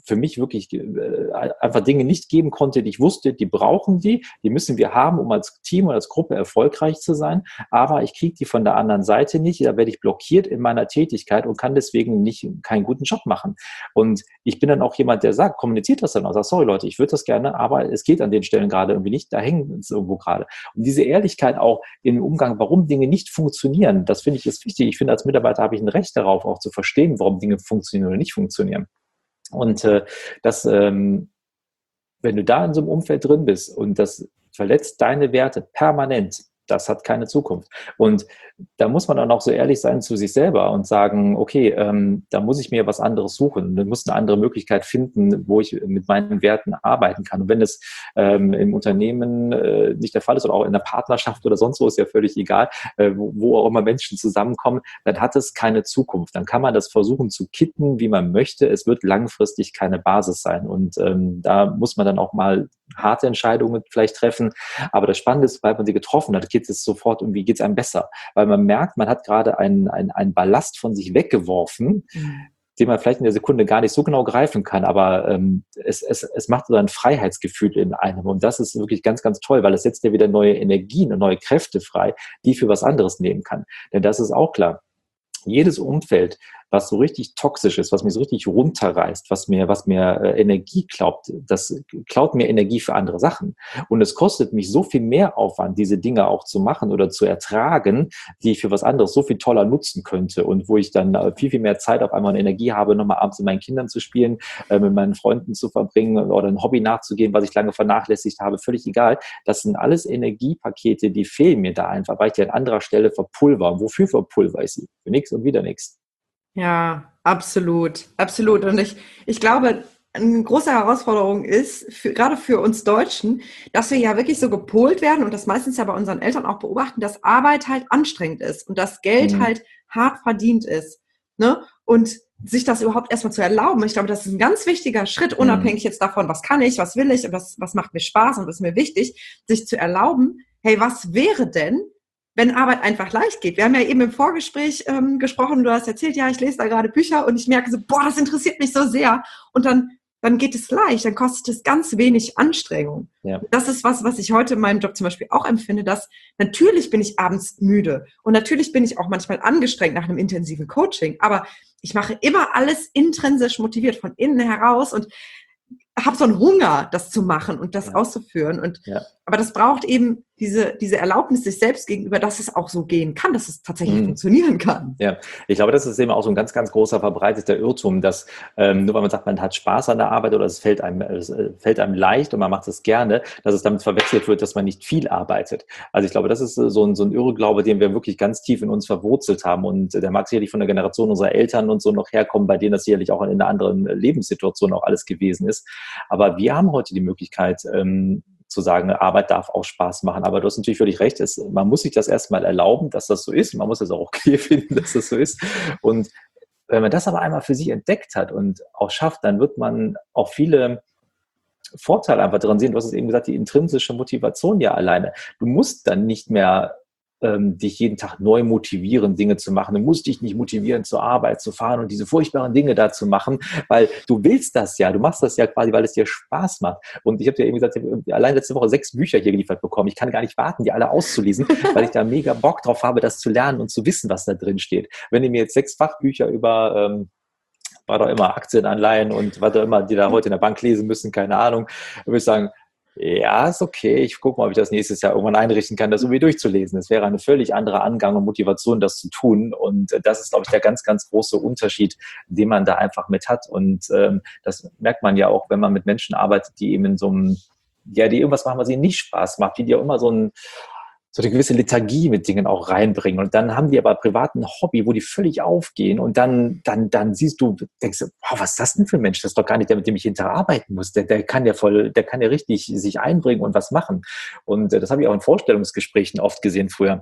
für mich wirklich äh, einfach Dinge nicht geben konnte, die ich wusste, die brauchen die, die müssen wir haben, um als Team oder als Gruppe erfolgreich zu sein, aber ich kriege die von der anderen Seite nicht, da werde ich blockiert in meiner Tätigkeit und kann deswegen nicht keinen guten Job machen. Und ich bin dann auch jemand, der sagt, kommuniziert das dann auch, sagt, sorry Leute, ich würde das gerne, aber es geht an den Stellen gerade irgendwie nicht, da hängen es irgendwo gerade. Und diese Ehrlichkeit auch im Umgang, warum Dinge nicht funktionieren, das finde ich ist wichtig. Ich finde, als Mitarbeiter habe ich ein Recht darauf, auch zu verstehen, warum Dinge funktionieren oder nicht funktionieren. Und äh, das, ähm, wenn du da in so einem Umfeld drin bist und das verletzt deine Werte permanent, das hat keine Zukunft. Und da muss man dann auch so ehrlich sein zu sich selber und sagen, okay, ähm, da muss ich mir was anderes suchen. Ich muss eine andere Möglichkeit finden, wo ich mit meinen Werten arbeiten kann. Und wenn es ähm, im Unternehmen äh, nicht der Fall ist oder auch in der Partnerschaft oder sonst wo, ist ja völlig egal, äh, wo, wo auch immer Menschen zusammenkommen, dann hat es keine Zukunft. Dann kann man das versuchen zu kitten, wie man möchte. Es wird langfristig keine Basis sein. Und ähm, da muss man dann auch mal harte Entscheidungen vielleicht treffen. Aber das Spannende ist, weil man sie getroffen hat, geht es sofort um, wie geht es einem besser. Weil man merkt, man hat gerade einen, einen, einen Ballast von sich weggeworfen, mhm. den man vielleicht in der Sekunde gar nicht so genau greifen kann, aber ähm, es, es, es macht so ein Freiheitsgefühl in einem und das ist wirklich ganz, ganz toll, weil es setzt ja wieder neue Energien und neue Kräfte frei, die ich für was anderes nehmen kann. Denn das ist auch klar. Jedes Umfeld, was so richtig toxisch ist, was mich so richtig runterreißt, was mir, was mir äh, Energie klaut, das klaut mir Energie für andere Sachen. Und es kostet mich so viel mehr Aufwand, diese Dinge auch zu machen oder zu ertragen, die ich für was anderes so viel toller nutzen könnte und wo ich dann äh, viel, viel mehr Zeit auf einmal und Energie habe, nochmal abends mit meinen Kindern zu spielen, äh, mit meinen Freunden zu verbringen oder ein Hobby nachzugehen, was ich lange vernachlässigt habe, völlig egal. Das sind alles Energiepakete, die fehlen mir da einfach, weil ich die an anderer Stelle verpulver. Und wofür verpulver ich sie? Für nichts und wieder nichts. Ja, absolut, absolut. Und ich, ich glaube, eine große Herausforderung ist, für, gerade für uns Deutschen, dass wir ja wirklich so gepolt werden und das meistens ja bei unseren Eltern auch beobachten, dass Arbeit halt anstrengend ist und das Geld mhm. halt hart verdient ist. Ne? Und sich das überhaupt erstmal zu erlauben, ich glaube, das ist ein ganz wichtiger Schritt, unabhängig mhm. jetzt davon, was kann ich, was will ich und was, was macht mir Spaß und was ist mir wichtig, sich zu erlauben, hey, was wäre denn, wenn Arbeit einfach leicht geht. Wir haben ja eben im Vorgespräch ähm, gesprochen, du hast erzählt, ja, ich lese da gerade Bücher und ich merke so, boah, das interessiert mich so sehr. Und dann, dann geht es leicht, dann kostet es ganz wenig Anstrengung. Ja. Das ist was, was ich heute in meinem Job zum Beispiel auch empfinde, dass natürlich bin ich abends müde und natürlich bin ich auch manchmal angestrengt nach einem intensiven Coaching, aber ich mache immer alles intrinsisch motiviert von innen heraus und habe so einen Hunger, das zu machen und das ja. auszuführen. Und ja. aber das braucht eben diese, diese Erlaubnis sich selbst gegenüber, dass es auch so gehen kann, dass es tatsächlich mhm. funktionieren kann. Ja, ich glaube, das ist eben auch so ein ganz, ganz großer verbreiteter Irrtum, dass ähm, nur weil man sagt, man hat Spaß an der Arbeit oder es fällt einem, es fällt einem leicht und man macht es gerne, dass es damit verwechselt wird, dass man nicht viel arbeitet. Also ich glaube, das ist so ein, so ein Irrglaube, den wir wirklich ganz tief in uns verwurzelt haben und der mag sicherlich von der Generation unserer Eltern und so noch herkommen, bei denen das sicherlich auch in einer anderen Lebenssituation auch alles gewesen ist. Aber wir haben heute die Möglichkeit, ähm, zu sagen, Arbeit darf auch Spaß machen. Aber du hast natürlich völlig recht, es, man muss sich das erstmal erlauben, dass das so ist. Man muss es auch okay finden, dass das so ist. Und wenn man das aber einmal für sich entdeckt hat und auch schafft, dann wird man auch viele Vorteile einfach daran sehen. Du hast es eben gesagt, die intrinsische Motivation ja alleine. Du musst dann nicht mehr ähm, dich jeden Tag neu motivieren, Dinge zu machen. Du musst dich nicht motivieren, zur Arbeit zu fahren und diese furchtbaren Dinge da zu machen, weil du willst das ja. Du machst das ja quasi, weil es dir Spaß macht. Und ich habe dir eben gesagt, ich habe allein letzte Woche sechs Bücher hier geliefert bekommen. Ich kann gar nicht warten, die alle auszulesen, weil ich da mega Bock drauf habe, das zu lernen und zu wissen, was da drin steht. Wenn ihr mir jetzt sechs Fachbücher über ähm, war doch immer Aktienanleihen und was auch immer, die da heute in der Bank lesen müssen, keine Ahnung, würde ich sagen, ja, ist okay. Ich gucke mal, ob ich das nächstes Jahr irgendwann einrichten kann, das irgendwie durchzulesen. Es wäre eine völlig andere Angang und Motivation, das zu tun. Und das ist, glaube ich, der ganz, ganz große Unterschied, den man da einfach mit hat. Und ähm, das merkt man ja auch, wenn man mit Menschen arbeitet, die eben in so einem, ja, die irgendwas machen, was ihnen nicht Spaß macht, die dir immer so ein so eine gewisse Lethargie mit Dingen auch reinbringen. Und dann haben die aber privat ein Hobby, wo die völlig aufgehen. Und dann, dann, dann siehst du, denkst du, wow, was ist das denn für ein Mensch? Das ist doch gar nicht der, mit dem ich hinterher arbeiten muss. Der, der kann ja voll, der kann ja richtig sich einbringen und was machen. Und äh, das habe ich auch in Vorstellungsgesprächen oft gesehen früher.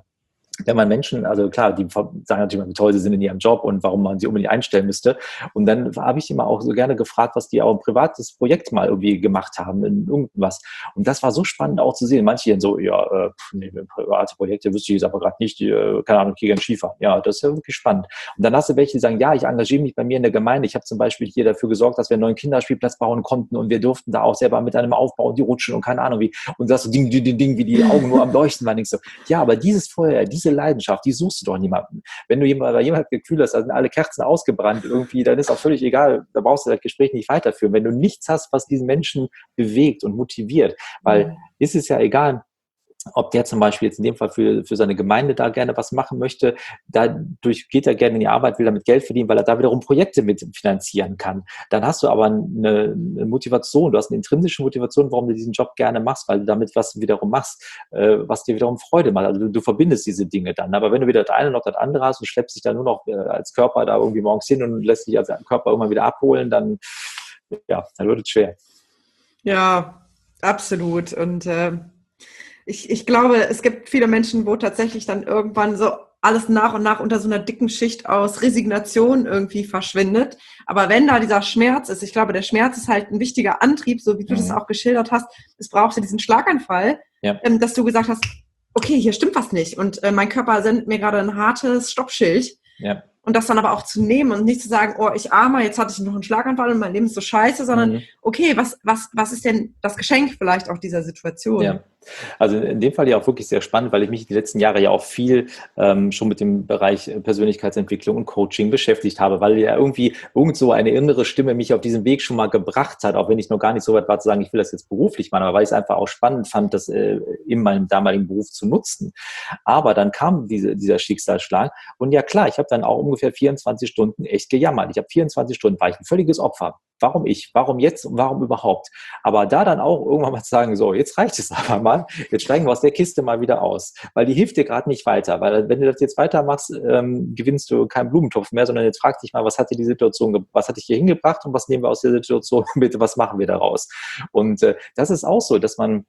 wenn man Menschen, also klar, die sagen natürlich immer, wie toll sie sind in ihrem Job und warum man sie unbedingt einstellen müsste. Und dann habe ich immer auch so gerne gefragt, was die auch ein privates Projekt mal irgendwie gemacht haben in irgendwas. Und das war so spannend auch zu sehen. Manche so, ja, äh, nee, private Projekte wüsste ich jetzt aber gerade nicht, die, äh, keine Ahnung, ich gehe gerne Skifahren. Ja, das ist ja wirklich spannend. Und dann hast du welche, die sagen, ja, ich engagiere mich bei mir in der Gemeinde. Ich habe zum Beispiel hier dafür gesorgt, dass wir einen neuen Kinderspielplatz bauen konnten und wir durften da auch selber mit einem aufbauen, die rutschen und keine Ahnung wie. Und das so Ding, Ding, Ding, Ding, wie die Augen nur am Leuchten waren. Ich so, ja, aber dieses Feuer, diese Leidenschaft, die suchst du doch niemanden. Wenn du jemand, bei jemandem das Gefühl hast, da sind alle Kerzen ausgebrannt irgendwie, dann ist auch völlig egal, da brauchst du das Gespräch nicht weiterführen. Wenn du nichts hast, was diesen Menschen bewegt und motiviert, weil Mhm. ist es ja egal, ob der zum Beispiel jetzt in dem Fall für, für seine Gemeinde da gerne was machen möchte, dadurch geht er gerne in die Arbeit, will damit Geld verdienen, weil er da wiederum Projekte mit finanzieren kann. Dann hast du aber eine, eine Motivation, du hast eine intrinsische Motivation, warum du diesen Job gerne machst, weil du damit was wiederum machst, äh, was dir wiederum Freude macht. Also du, du verbindest diese Dinge dann. Aber wenn du weder das eine noch das andere hast und schleppst dich dann nur noch äh, als Körper da irgendwie morgens hin und lässt dich als Körper irgendwann wieder abholen, dann, ja, dann wird es schwer. Ja, absolut. Und äh, ich, ich glaube, es gibt viele Menschen, wo tatsächlich dann irgendwann so alles nach und nach unter so einer dicken Schicht aus Resignation irgendwie verschwindet. Aber wenn da dieser Schmerz ist, ich glaube, der Schmerz ist halt ein wichtiger Antrieb, so wie du mhm. das auch geschildert hast. Es brauchte diesen Schlaganfall, ja. ähm, dass du gesagt hast, okay, hier stimmt was nicht. Und äh, mein Körper sendet mir gerade ein hartes Stoppschild. Ja. Und das dann aber auch zu nehmen und nicht zu sagen, oh, ich armer, jetzt hatte ich noch einen Schlaganfall und mein Leben ist so scheiße, sondern mhm. okay, was, was, was ist denn das Geschenk vielleicht auch dieser Situation? Ja. Also in dem Fall ja auch wirklich sehr spannend, weil ich mich die letzten Jahre ja auch viel ähm, schon mit dem Bereich Persönlichkeitsentwicklung und Coaching beschäftigt habe, weil ja irgendwie irgend so eine innere Stimme mich auf diesen Weg schon mal gebracht hat, auch wenn ich noch gar nicht so weit war zu sagen, ich will das jetzt beruflich machen, aber weil ich es einfach auch spannend fand, das äh, in meinem damaligen Beruf zu nutzen. Aber dann kam diese, dieser Schicksalsschlag und ja klar, ich habe dann auch ungefähr vierundzwanzig Stunden echt gejammert. Ich habe vierundzwanzig Stunden, war ich ein völliges Opfer. Warum ich? Warum jetzt und warum überhaupt? Aber da dann auch irgendwann mal zu sagen, so, jetzt reicht es aber mal, jetzt steigen wir aus der Kiste mal wieder aus. Weil die hilft dir gerade nicht weiter. Weil wenn du das jetzt weitermachst, ähm, gewinnst du keinen Blumentopf mehr, sondern jetzt frag dich mal, was hat dir die Situation, was hat dich hier hingebracht und was nehmen wir aus der Situation mit, was machen wir daraus? Und äh, das ist auch so, dass man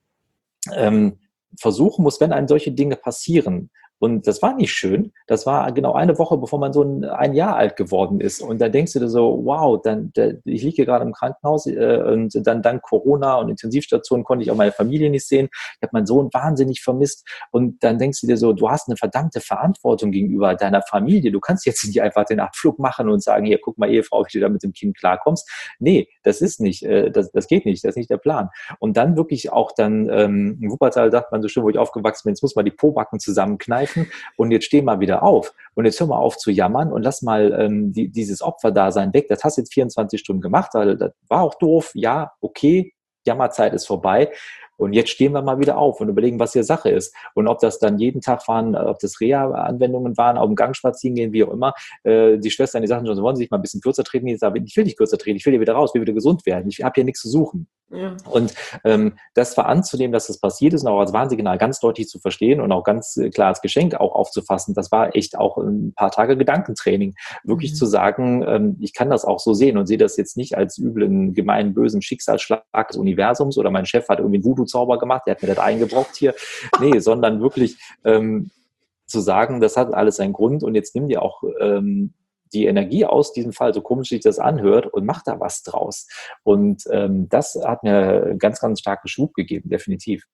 ähm, versuchen muss, wenn einem solche Dinge passieren, und das war nicht schön. Das war genau eine Woche, bevor man so ein, ein Jahr alt geworden ist. Und dann denkst du dir so, wow, dann, der, ich liege gerade im Krankenhaus äh, und dann dank Corona und Intensivstation konnte ich auch meine Familie nicht sehen. Ich habe meinen Sohn wahnsinnig vermisst. Und dann denkst du dir so, du hast eine verdammte Verantwortung gegenüber deiner Familie. Du kannst jetzt nicht einfach den Abflug machen und sagen, hier, guck mal, Ehefrau, wie du da mit dem Kind klarkommst. Nee, das ist nicht, äh, das, das geht nicht, das ist nicht der Plan. Und dann wirklich auch dann, ähm, in Wuppertal sagt man so schön, wo ich aufgewachsen bin, jetzt muss man die Pobacken zusammenkneifen. Und jetzt steh mal wieder auf und jetzt hör mal auf zu jammern und lass mal ähm, die, dieses Opferdasein weg. Das hast du jetzt vierundzwanzig Stunden gemacht, weil das war auch doof. Ja, okay, Jammerzeit ist vorbei. Und jetzt stehen wir mal wieder auf und überlegen, was hier Sache ist. Und ob das dann jeden Tag waren, ob das Reha-Anwendungen waren, auf dem Gang spazieren gehen, wie auch immer. Äh, die Schwestern, die sagten schon, sie wollen sich mal ein bisschen kürzer treten. Ich sage, ich will nicht kürzer treten, ich will hier wieder raus, ich will wieder gesund werden. Ich habe hier nichts zu suchen. Ja. Und ähm, das war anzunehmen, dass das passiert ist und auch als Warnsignal ganz deutlich zu verstehen und auch ganz klar als Geschenk auch aufzufassen. Das war echt auch ein paar Tage Gedankentraining. Wirklich mhm. zu sagen, ähm, ich kann das auch so sehen und sehe das jetzt nicht als üblen, gemeinen, bösen Schicksalsschlag des Universums oder mein Chef hat irgendwie einen Voodoo-Zauber gemacht, der hat mir das eingebrockt hier. Nee, sondern wirklich ähm, zu sagen, das hat alles seinen Grund und jetzt nimm dir auch ähm, die Energie aus diesem Fall, so komisch sich das anhört, und mach da was draus. Und ähm, das hat mir einen ganz, ganz starken Schub gegeben, definitiv.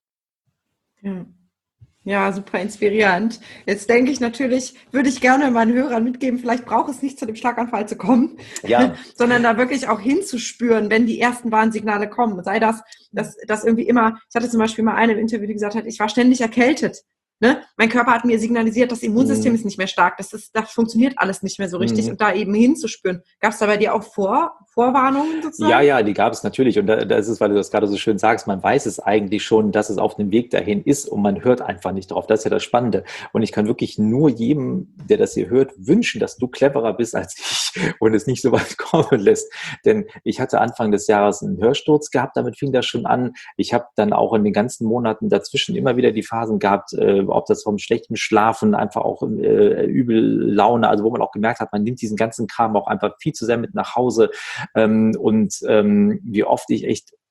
Ja. Ja, super inspirierend. Jetzt denke ich natürlich, würde ich gerne meinen Hörern mitgeben, vielleicht braucht es nicht zu dem Schlaganfall zu kommen, ja. sondern da wirklich auch hinzuspüren, wenn die ersten Warnsignale kommen. Sei das, dass, dass irgendwie immer, ich hatte zum Beispiel mal eine im Interview, die gesagt hat, ich war ständig erkältet. Ne? Mein Körper hat mir signalisiert, das Immunsystem mhm. ist nicht mehr stark, das, ist, das funktioniert alles nicht mehr so richtig mhm. und da eben hinzuspüren. Gab es da bei dir auch Vor, Vorwarnungen sozusagen? Ja, ja, die gab es natürlich und da, da ist es, weil du das gerade so schön sagst, man weiß es eigentlich schon, dass es auf dem Weg dahin ist und man hört einfach nicht drauf. Das ist ja das Spannende und ich kann wirklich nur jedem, der das hier hört, wünschen, dass du cleverer bist als ich und es nicht so weit kommen lässt, denn ich hatte Anfang des Jahres einen Hörsturz gehabt, damit fing das schon an. Ich habe dann auch in den ganzen Monaten dazwischen immer wieder die Phasen gehabt, äh, ob das vom schlechten Schlafen, einfach auch äh, übel Laune, also wo man auch gemerkt hat, man nimmt diesen ganzen Kram auch einfach viel zu sehr mit nach Hause ähm, und ähm, wie oft ich echt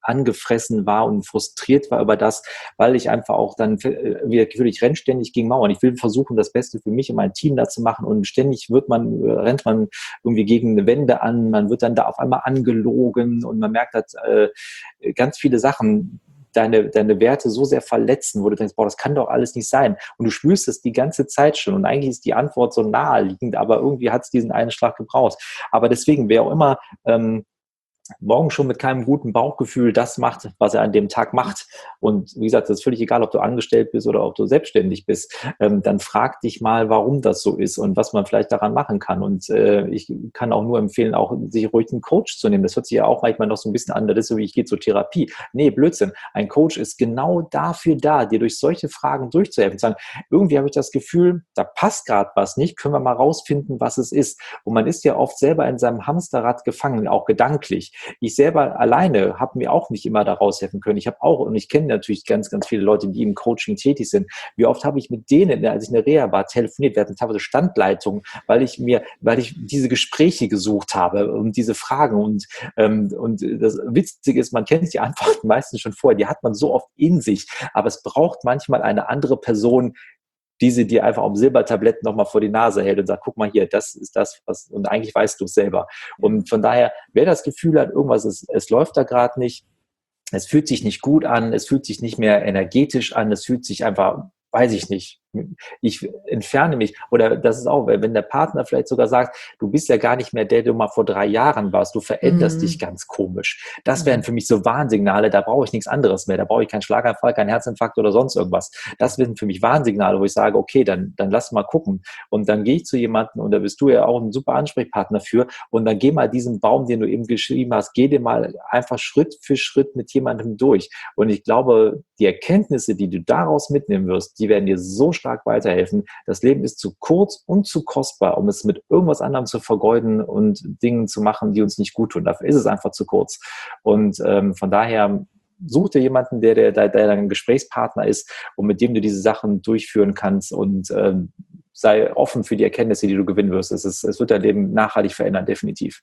angefressen war und frustriert war über das, weil ich einfach auch dann wieder gefühlt, ich renne ständig gegen Mauern. Ich will versuchen, das Beste für mich und mein Team da zu machen und ständig wird man, rennt man irgendwie gegen eine Wände an, man wird dann da auf einmal angelogen und man merkt halt äh, ganz viele Sachen, deine, deine Werte so sehr verletzen, wo du denkst, boah, das kann doch alles nicht sein. Und du spürst es die ganze Zeit schon. Und eigentlich ist die Antwort so naheliegend, aber irgendwie hat es diesen einen Schlag gebraucht. Aber deswegen, wer auch immer ähm, morgen schon mit keinem guten Bauchgefühl das macht, was er an dem Tag macht. Und wie gesagt, das ist völlig egal, ob du angestellt bist oder ob du selbstständig bist. Ähm, dann frag dich mal, warum das so ist und was man vielleicht daran machen kann. Und äh, ich kann auch nur empfehlen, auch sich ruhig einen Coach zu nehmen. Das hört sich ja auch manchmal noch so ein bisschen an, das ist so, wie ich gehe zur Therapie. Nee, Blödsinn. Ein Coach ist genau dafür da, dir durch solche Fragen durchzuhelfen. Sagen, irgendwie habe ich das Gefühl, da passt gerade was nicht, können wir mal rausfinden, was es ist. Und man ist ja oft selber in seinem Hamsterrad gefangen, auch gedanklich. Ich selber alleine habe mir auch nicht immer da raushelfen können. Ich habe auch, und ich kenne natürlich ganz, ganz viele Leute, die im Coaching tätig sind. Wie oft habe ich mit denen, als ich in der Reha war, telefoniert. Wir hatten teilweise Standleitungen, weil ich mir, weil ich diese Gespräche gesucht habe und diese Fragen. Und, ähm, und das Witzige ist, man kennt die Antworten meistens schon vorher. Die hat man so oft in sich. Aber es braucht manchmal eine andere Person, diese dir einfach auf dem Silbertablett nochmal vor die Nase hält und sagt, guck mal hier, das ist das, was, und eigentlich weißt du es selber. Und von daher, wer das Gefühl hat, irgendwas ist, es läuft da gerade nicht, es fühlt sich nicht gut an, es fühlt sich nicht mehr energetisch an, es fühlt sich einfach, weiß ich nicht, ich entferne mich. Oder das ist auch, wenn der Partner vielleicht sogar sagt, du bist ja gar nicht mehr der, der du mal vor drei Jahren warst, du veränderst mhm. dich ganz komisch. Das wären für mich so Warnsignale, da brauche ich nichts anderes mehr, da brauche ich keinen Schlaganfall, keinen Herzinfarkt oder sonst irgendwas. Das wären für mich Warnsignale, wo ich sage, okay, dann, dann lass mal gucken. Und dann gehe ich zu jemandem, und da bist du ja auch ein super Ansprechpartner für, und dann geh mal diesen Baum, den du eben geschrieben hast, geh dir mal einfach Schritt für Schritt mit jemandem durch. Und ich glaube, die Erkenntnisse, die du daraus mitnehmen wirst, die werden dir so stark weiterhelfen. Das Leben ist zu kurz und zu kostbar, um es mit irgendwas anderem zu vergeuden und Dingen zu machen, die uns nicht gut tun. Dafür ist es einfach zu kurz. Und ähm, von daher such dir jemanden, der, der, der dein Gesprächspartner ist und mit dem du diese Sachen durchführen kannst, und ähm, sei offen für die Erkenntnisse, die du gewinnen wirst. Es, ist, es wird dein Leben nachhaltig verändern, definitiv.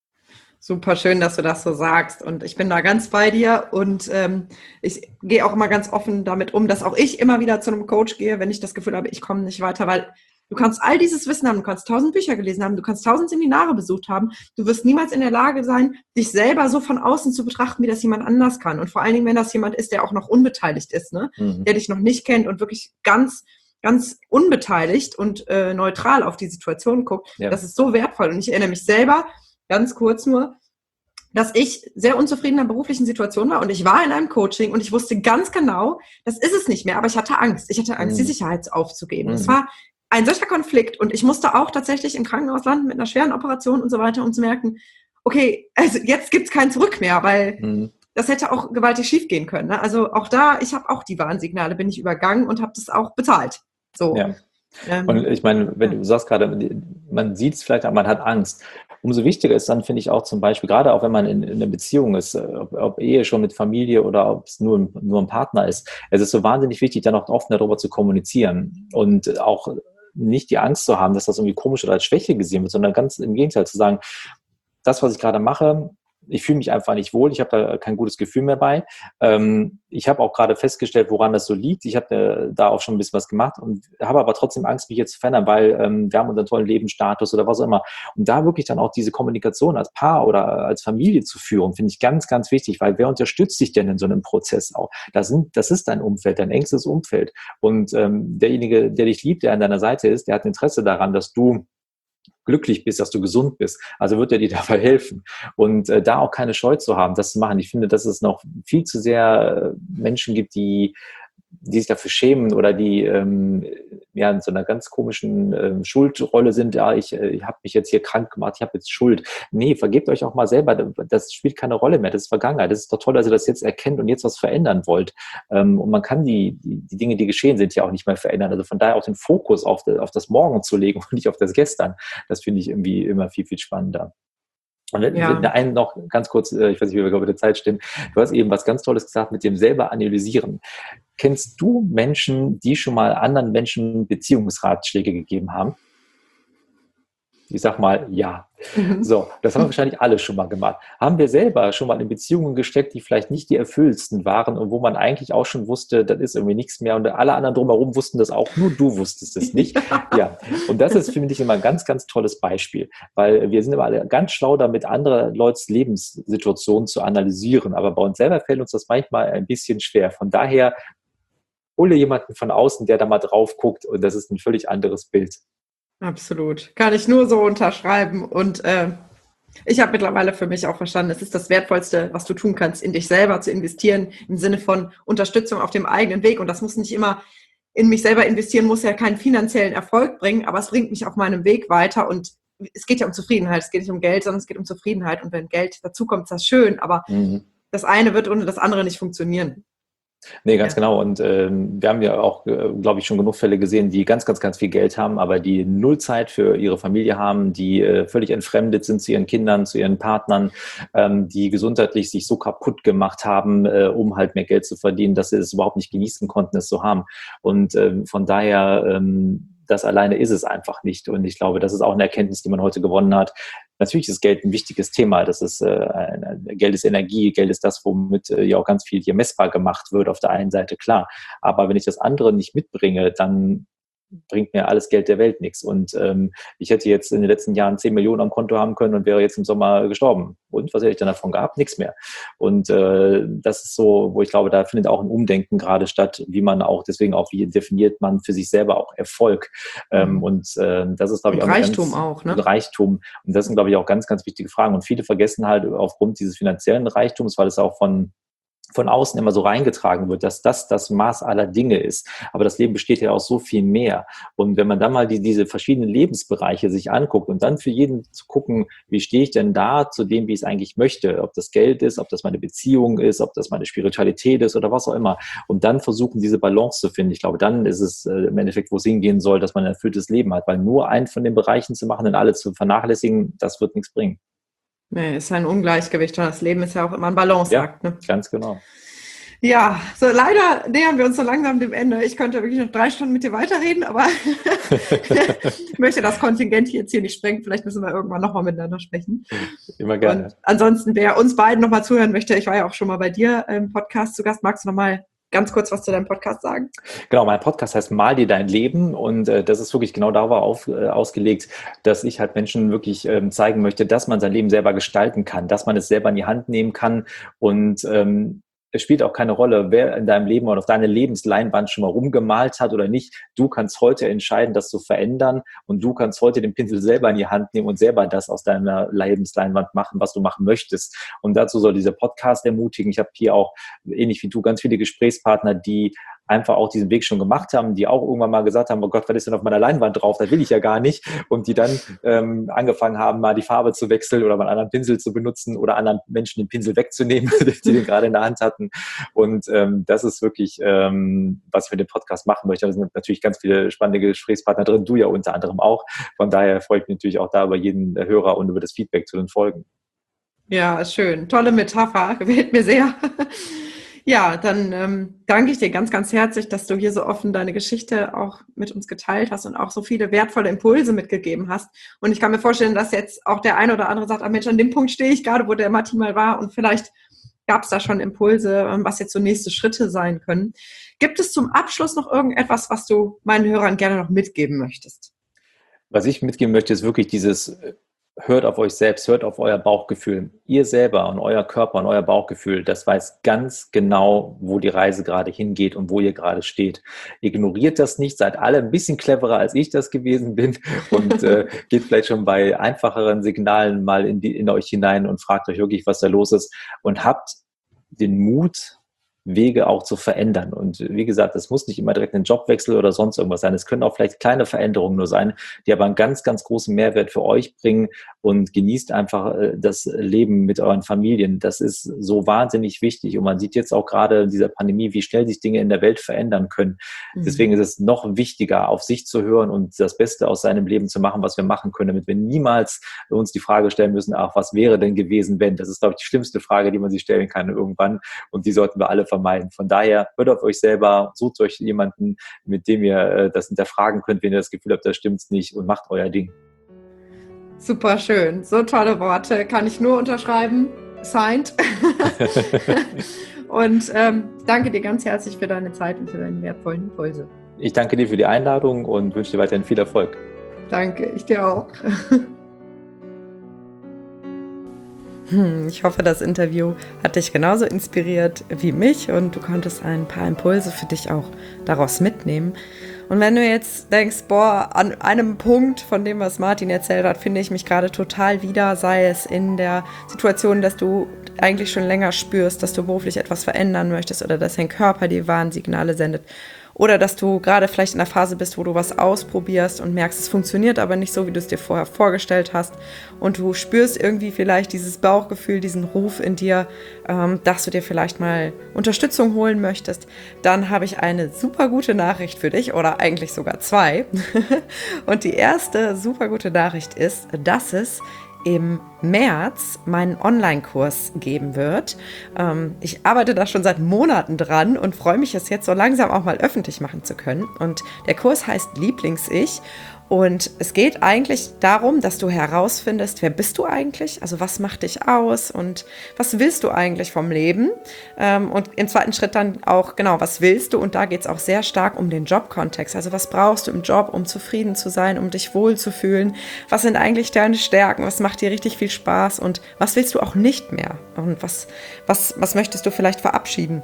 Super schön, dass du das so sagst, und ich bin da ganz bei dir, und ähm, ich gehe auch immer ganz offen damit um, dass auch ich immer wieder zu einem Coach gehe, wenn ich das Gefühl habe, ich komme nicht weiter, weil du kannst all dieses Wissen haben, du kannst tausend Bücher gelesen haben, du kannst tausend Seminare besucht haben, du wirst niemals in der Lage sein, dich selber so von außen zu betrachten, wie das jemand anders kann, und vor allen Dingen, wenn das jemand ist, der auch noch unbeteiligt ist, ne? Mhm. Der dich noch nicht kennt und wirklich ganz ganz unbeteiligt und äh, neutral auf die Situation guckt, ja. Das ist so wertvoll, und ich erinnere mich selber, ganz kurz nur, dass ich sehr unzufrieden in der beruflichen Situation war, und ich war in einem Coaching und ich wusste ganz genau, das ist es nicht mehr, aber ich hatte Angst. Ich hatte Angst, mhm. die Sicherheit aufzugeben. Mhm. Es war ein solcher Konflikt, und ich musste auch tatsächlich im Krankenhaus landen mit einer schweren Operation und so weiter, um zu merken, okay, also jetzt gibt's kein Zurück mehr, weil mhm. das hätte auch gewaltig schief gehen können. Ne? Also auch da, ich habe auch die Warnsignale, bin ich übergangen und habe das auch bezahlt. So. Ja. Und ich meine, wenn du sagst gerade, man sieht es vielleicht, aber man hat Angst. Umso wichtiger ist dann, finde ich, auch zum Beispiel, gerade auch wenn man in, in einer Beziehung ist, ob, ob Ehe schon mit Familie oder ob es nur, nur ein Partner ist, es ist so wahnsinnig wichtig, dann auch offen darüber zu kommunizieren und auch nicht die Angst zu haben, dass das irgendwie komisch oder als Schwäche gesehen wird, sondern ganz im Gegenteil zu sagen, das, was ich gerade mache, ich fühle mich einfach nicht wohl, ich habe da kein gutes Gefühl mehr bei. Ähm, ich habe auch gerade festgestellt, woran das so liegt. Ich habe äh, da auch schon ein bisschen was gemacht und habe aber trotzdem Angst, mich jetzt zu verändern, weil ähm, wir haben unseren tollen Lebensstatus oder was auch immer. Und da wirklich dann auch diese Kommunikation als Paar oder als Familie zu führen, finde ich ganz, ganz wichtig, weil wer unterstützt dich denn in so einem Prozess auch? Das, sind, das ist dein Umfeld, dein engstes Umfeld. Und ähm, derjenige, der dich liebt, der an deiner Seite ist, der hat Interesse daran, dass du glücklich bist, dass du gesund bist. Also wird er dir dabei helfen. Und äh, da auch keine Scheu zu haben, das zu machen. Ich finde, dass es noch viel zu sehr äh, Menschen gibt, die die sich dafür schämen oder die ähm, ja in so einer ganz komischen ähm, Schuldrolle sind. Ja, ich, äh, ich habe mich jetzt hier krank gemacht, ich habe jetzt Schuld. Nee, vergebt euch auch mal selber. Das spielt keine Rolle mehr. Das ist Vergangenheit. Das ist doch toll, dass ihr das jetzt erkennt und jetzt was verändern wollt. Ähm, und man kann die, die, die Dinge, die geschehen sind, ja auch nicht mehr verändern. Also von daher auch den Fokus auf, de, auf das Morgen zu legen und nicht auf das Gestern. Das finde ich irgendwie immer viel, viel spannender. Und ja. einen noch ganz kurz, ich weiß nicht, wie wir gerade mit der Zeit stehen, du hast eben was ganz Tolles gesagt mit dem selber analysieren. Kennst du Menschen, die schon mal anderen Menschen Beziehungsratschläge gegeben haben? Ich sag mal, ja. Mhm. So, das haben wir wahrscheinlich alle schon mal gemacht. Haben wir selber schon mal in Beziehungen gesteckt, die vielleicht nicht die erfüllendsten waren und wo man eigentlich auch schon wusste, das ist irgendwie nichts mehr und alle anderen drumherum wussten das auch, nur du wusstest es nicht. Ja, und das ist für mich immer ein ganz, ganz tolles Beispiel, weil wir sind immer alle ganz schlau damit, andere Leute Lebenssituationen zu analysieren, aber bei uns selber fällt uns das manchmal ein bisschen schwer. Von daher hole jemanden von außen, der da mal drauf guckt und das ist ein völlig anderes Bild. Absolut. Kann ich nur so unterschreiben. Und äh, ich habe mittlerweile für mich auch verstanden, es ist das Wertvollste, was du tun kannst, in dich selber zu investieren, im Sinne von Unterstützung auf dem eigenen Weg. Und das muss nicht immer in mich selber investieren, muss ja keinen finanziellen Erfolg bringen, aber es bringt mich auf meinem Weg weiter. Und es geht ja um Zufriedenheit. Es geht nicht um Geld, sondern es geht um Zufriedenheit. Und wenn Geld dazu kommt, ist das schön. Aber Mhm. das eine wird ohne das andere nicht funktionieren. Nee, ganz Ja. genau. Und ähm, wir haben ja auch, äh, glaube ich, schon genug Fälle gesehen, die ganz, ganz, ganz viel Geld haben, aber die null Zeit für ihre Familie haben, die äh, völlig entfremdet sind zu ihren Kindern, zu ihren Partnern, ähm, die gesundheitlich sich so kaputt gemacht haben, äh, um halt mehr Geld zu verdienen, dass sie es überhaupt nicht genießen konnten, es zu haben. Und ähm, von daher, ähm, das alleine ist es einfach nicht. Und ich glaube, das ist auch eine Erkenntnis, die man heute gewonnen hat. Natürlich ist Geld ein wichtiges Thema. Das ist, äh, ein, Geld ist Energie, Geld ist das, womit äh, ja auch ganz viel hier messbar gemacht wird, auf der einen Seite, klar. Aber wenn ich das andere nicht mitbringe, dann bringt mir alles Geld der Welt nichts. Und ähm, ich hätte jetzt in den letzten Jahren zehn Millionen am Konto haben können und wäre jetzt im Sommer gestorben. Und was hätte ich dann davon gehabt? Nichts mehr. Und äh, das ist so, wo ich glaube, da findet auch ein Umdenken gerade statt, wie man auch, deswegen auch, wie definiert man für sich selber auch Erfolg. Ähm, und äh, das ist, glaube ich, Und auch eine Reichtum ganz, auch, ne? Reichtum. Und das sind, glaube ich, auch ganz, ganz wichtige Fragen. Und viele vergessen halt aufgrund dieses finanziellen Reichtums, weil es auch von von außen immer so reingetragen wird, dass das das Maß aller Dinge ist. Aber das Leben besteht ja aus so viel mehr. Und wenn man dann mal die, diese verschiedenen Lebensbereiche sich anguckt und dann für jeden zu gucken, wie stehe ich denn da zu dem, wie ich es eigentlich möchte, ob das Geld ist, ob das meine Beziehung ist, ob das meine Spiritualität ist oder was auch immer. Und dann versuchen, diese Balance zu finden. Ich glaube, dann ist es äh, im Endeffekt, wo es hingehen soll, dass man ein erfülltes Leben hat. Weil nur einen von den Bereichen zu machen und alle zu vernachlässigen, das wird nichts bringen. Nee, ist ein Ungleichgewicht und das Leben ist ja auch immer ein Ja, Balanceakt, ne? ganz genau. Ja, so leider nähern wir uns so langsam dem Ende. Ich könnte wirklich noch drei Stunden mit dir weiterreden, aber ich möchte das Kontingent jetzt hier nicht sprengen. Vielleicht müssen wir irgendwann nochmal miteinander sprechen. Immer gerne. Und ansonsten, wer uns beiden nochmal zuhören möchte, ich war ja auch schon mal bei dir im Podcast zu Gast. Magst du nochmal ganz kurz was zu deinem Podcast sagen? Genau, mein Podcast heißt Mal dir dein Leben und äh, das ist wirklich genau darauf auf, äh, ausgelegt, dass ich halt Menschen wirklich ähm, zeigen möchte, dass man sein Leben selber gestalten kann, dass man es selber in die Hand nehmen kann und ähm, es spielt auch keine Rolle, wer in deinem Leben oder auf deine Lebensleinwand schon mal rumgemalt hat oder nicht. Du kannst heute entscheiden, das zu verändern und du kannst heute den Pinsel selber in die Hand nehmen und selber das aus deiner Lebensleinwand machen, was du machen möchtest. Und dazu soll dieser Podcast ermutigen. Ich habe hier auch, ähnlich wie du, ganz viele Gesprächspartner, die einfach auch diesen Weg schon gemacht haben, die auch irgendwann mal gesagt haben, oh Gott, was ist denn auf meiner Leinwand drauf? Das will ich ja gar nicht. Und die dann ähm, angefangen haben, mal die Farbe zu wechseln oder mal einen anderen Pinsel zu benutzen oder anderen Menschen den Pinsel wegzunehmen, die den gerade in der Hand hatten. Und ähm, das ist wirklich, ähm, was ich mit dem Podcast machen möchte. Da sind natürlich ganz viele spannende Gesprächspartner drin, du ja unter anderem auch. Von daher freue ich mich natürlich auch da über jeden Hörer und über das Feedback zu den Folgen. Ja, schön. Tolle Metapher. Gefällt mir sehr. Ja, dann ähm, danke ich dir ganz, ganz herzlich, dass du hier so offen deine Geschichte auch mit uns geteilt hast und auch so viele wertvolle Impulse mitgegeben hast. Und ich kann mir vorstellen, dass jetzt auch der eine oder andere sagt, ah Mensch, an dem Punkt stehe ich gerade, wo der Matti mal war und vielleicht gab es da schon Impulse, was jetzt so nächste Schritte sein können. Gibt es zum Abschluss noch irgendetwas, was du meinen Hörern gerne noch mitgeben möchtest? Was ich mitgeben möchte, ist wirklich dieses, hört auf euch selbst, hört auf euer Bauchgefühl. Ihr selber und euer Körper und euer Bauchgefühl, das weiß ganz genau, wo die Reise gerade hingeht und wo ihr gerade steht. Ignoriert das nicht, seid alle ein bisschen cleverer, als ich das gewesen bin und äh, geht vielleicht schon bei einfacheren Signalen mal in, die, in euch hinein und fragt euch wirklich, was da los ist und habt den Mut, Wege auch zu verändern. Und wie gesagt, es muss nicht immer direkt ein Jobwechsel oder sonst irgendwas sein. Es können auch vielleicht kleine Veränderungen nur sein, die aber einen ganz, ganz großen Mehrwert für euch bringen und genießt einfach das Leben mit euren Familien. Das ist so wahnsinnig wichtig und man sieht jetzt auch gerade in dieser Pandemie, wie schnell sich Dinge in der Welt verändern können. Mhm. Deswegen ist es noch wichtiger, auf sich zu hören und das Beste aus seinem Leben zu machen, was wir machen können, damit wir niemals uns die Frage stellen müssen, ach, was wäre denn gewesen, wenn? Das ist, glaube ich, die schlimmste Frage, die man sich stellen kann irgendwann und die sollten wir alle vermeiden. Von daher hört auf euch selber, sucht euch jemanden, mit dem ihr äh, das hinterfragen könnt, wenn ihr das Gefühl habt, das stimmt's nicht und macht euer Ding. Super schön. So tolle Worte. Kann ich nur unterschreiben. Signed. Und ähm, danke dir ganz herzlich für deine Zeit und für deine wertvollen Impulse. Ich danke dir für die Einladung und wünsche dir weiterhin viel Erfolg. Danke, ich dir auch. Hm, ich hoffe, das Interview hat dich genauso inspiriert wie mich und du konntest ein paar Impulse für dich auch daraus mitnehmen. Und wenn du jetzt denkst, boah, an einem Punkt von dem, was Martin erzählt hat, finde ich mich gerade total wieder, sei es in der Situation, dass du eigentlich schon länger spürst, dass du beruflich etwas verändern möchtest oder dass dein Körper dir Warnsignale sendet. Oder dass du gerade vielleicht in der Phase bist, wo du was ausprobierst und merkst, es funktioniert aber nicht so, wie du es dir vorher vorgestellt hast. Und du spürst irgendwie vielleicht dieses Bauchgefühl, diesen Ruf in dir, ähm, dass du dir vielleicht mal Unterstützung holen möchtest. Dann habe ich eine super gute Nachricht für dich oder eigentlich sogar zwei. Und die erste super gute Nachricht ist, dass es im März meinen Online-Kurs geben wird. Ähm, ich arbeite da schon seit Monaten dran und freue mich, es jetzt so langsam auch mal öffentlich machen zu können. Und der Kurs heißt Lieblings-Ich. Und es geht eigentlich darum, dass du herausfindest, wer bist du eigentlich? Also was macht dich aus und was willst du eigentlich vom Leben? Ähm, und im zweiten Schritt dann auch, genau, was willst du? Und da geht es auch sehr stark um den Jobkontext. Also was brauchst du im Job, um zufrieden zu sein, um dich wohlzufühlen? Was sind eigentlich deine Stärken? Was macht dir richtig viel Spaß? Und was willst du auch nicht mehr? Und was, was, was möchtest du vielleicht verabschieden,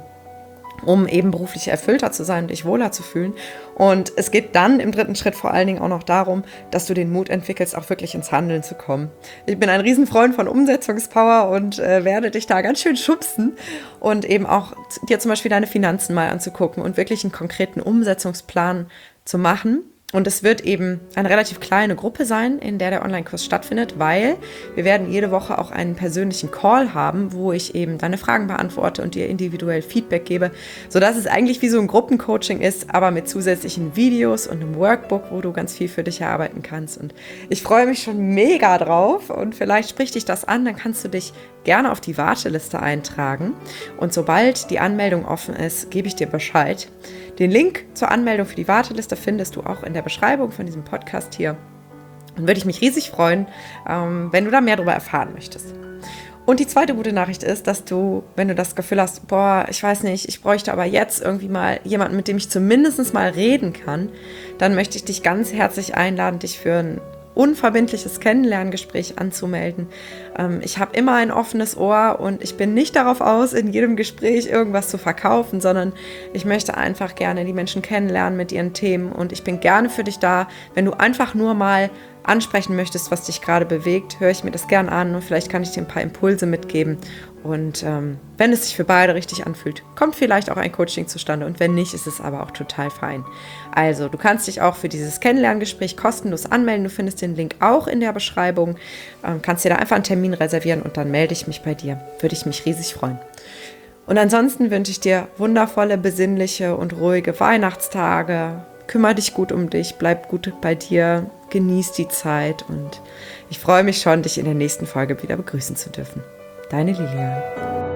um eben beruflich erfüllter zu sein und dich wohler zu fühlen. Und es geht dann im dritten Schritt vor allen Dingen auch noch darum, dass du den Mut entwickelst, auch wirklich ins Handeln zu kommen. Ich bin ein Riesenfreund von Umsetzungspower und äh, werde dich da ganz schön schubsen und eben auch dir zum Beispiel deine Finanzen mal anzugucken und wirklich einen konkreten Umsetzungsplan zu machen. Und es wird eben eine relativ kleine Gruppe sein, in der der Online-Kurs stattfindet, weil wir werden jede Woche auch einen persönlichen Call haben, wo ich eben deine Fragen beantworte und dir individuell Feedback gebe, sodass es eigentlich wie so ein Gruppencoaching ist, aber mit zusätzlichen Videos und einem Workbook, wo du ganz viel für dich erarbeiten kannst. Und ich freue mich schon mega drauf und vielleicht spricht dich das an, dann kannst du dich gerne auf die Warteliste eintragen. Und sobald die Anmeldung offen ist, gebe ich dir Bescheid. Den Link zur Anmeldung für die Warteliste findest du auch in der Beschreibung von diesem Podcast hier. Und würde ich mich riesig freuen, ähm, wenn du da mehr darüber erfahren möchtest. Und die zweite gute Nachricht ist, dass du, wenn du das Gefühl hast, boah, ich weiß nicht, ich bräuchte aber jetzt irgendwie mal jemanden, mit dem ich zumindest mal reden kann, dann möchte ich dich ganz herzlich einladen, dich für ein unverbindliches Kennenlerngespräch anzumelden. Ähm, ich habe immer ein offenes Ohr und ich bin nicht darauf aus, in jedem Gespräch irgendwas zu verkaufen, sondern ich möchte einfach gerne die Menschen kennenlernen mit ihren Themen und ich bin gerne für dich da. Wenn du einfach nur mal ansprechen möchtest, was dich gerade bewegt, höre ich mir das gern an und vielleicht kann ich dir ein paar Impulse mitgeben. Und ähm, wenn es sich für beide richtig anfühlt, kommt vielleicht auch ein Coaching zustande und wenn nicht, ist es aber auch total fein. Also du kannst dich auch für dieses Kennenlerngespräch kostenlos anmelden. Du findest den Link auch in der Beschreibung. Ähm, kannst dir da einfach einen Termin reservieren und dann melde ich mich bei dir. Würde ich mich riesig freuen. Und ansonsten wünsche ich dir wundervolle, besinnliche und ruhige Weihnachtstage. Kümmere dich gut um dich, bleib gut bei dir, genieß die Zeit und ich freue mich schon, dich in der nächsten Folge wieder begrüßen zu dürfen. Deine Lilian.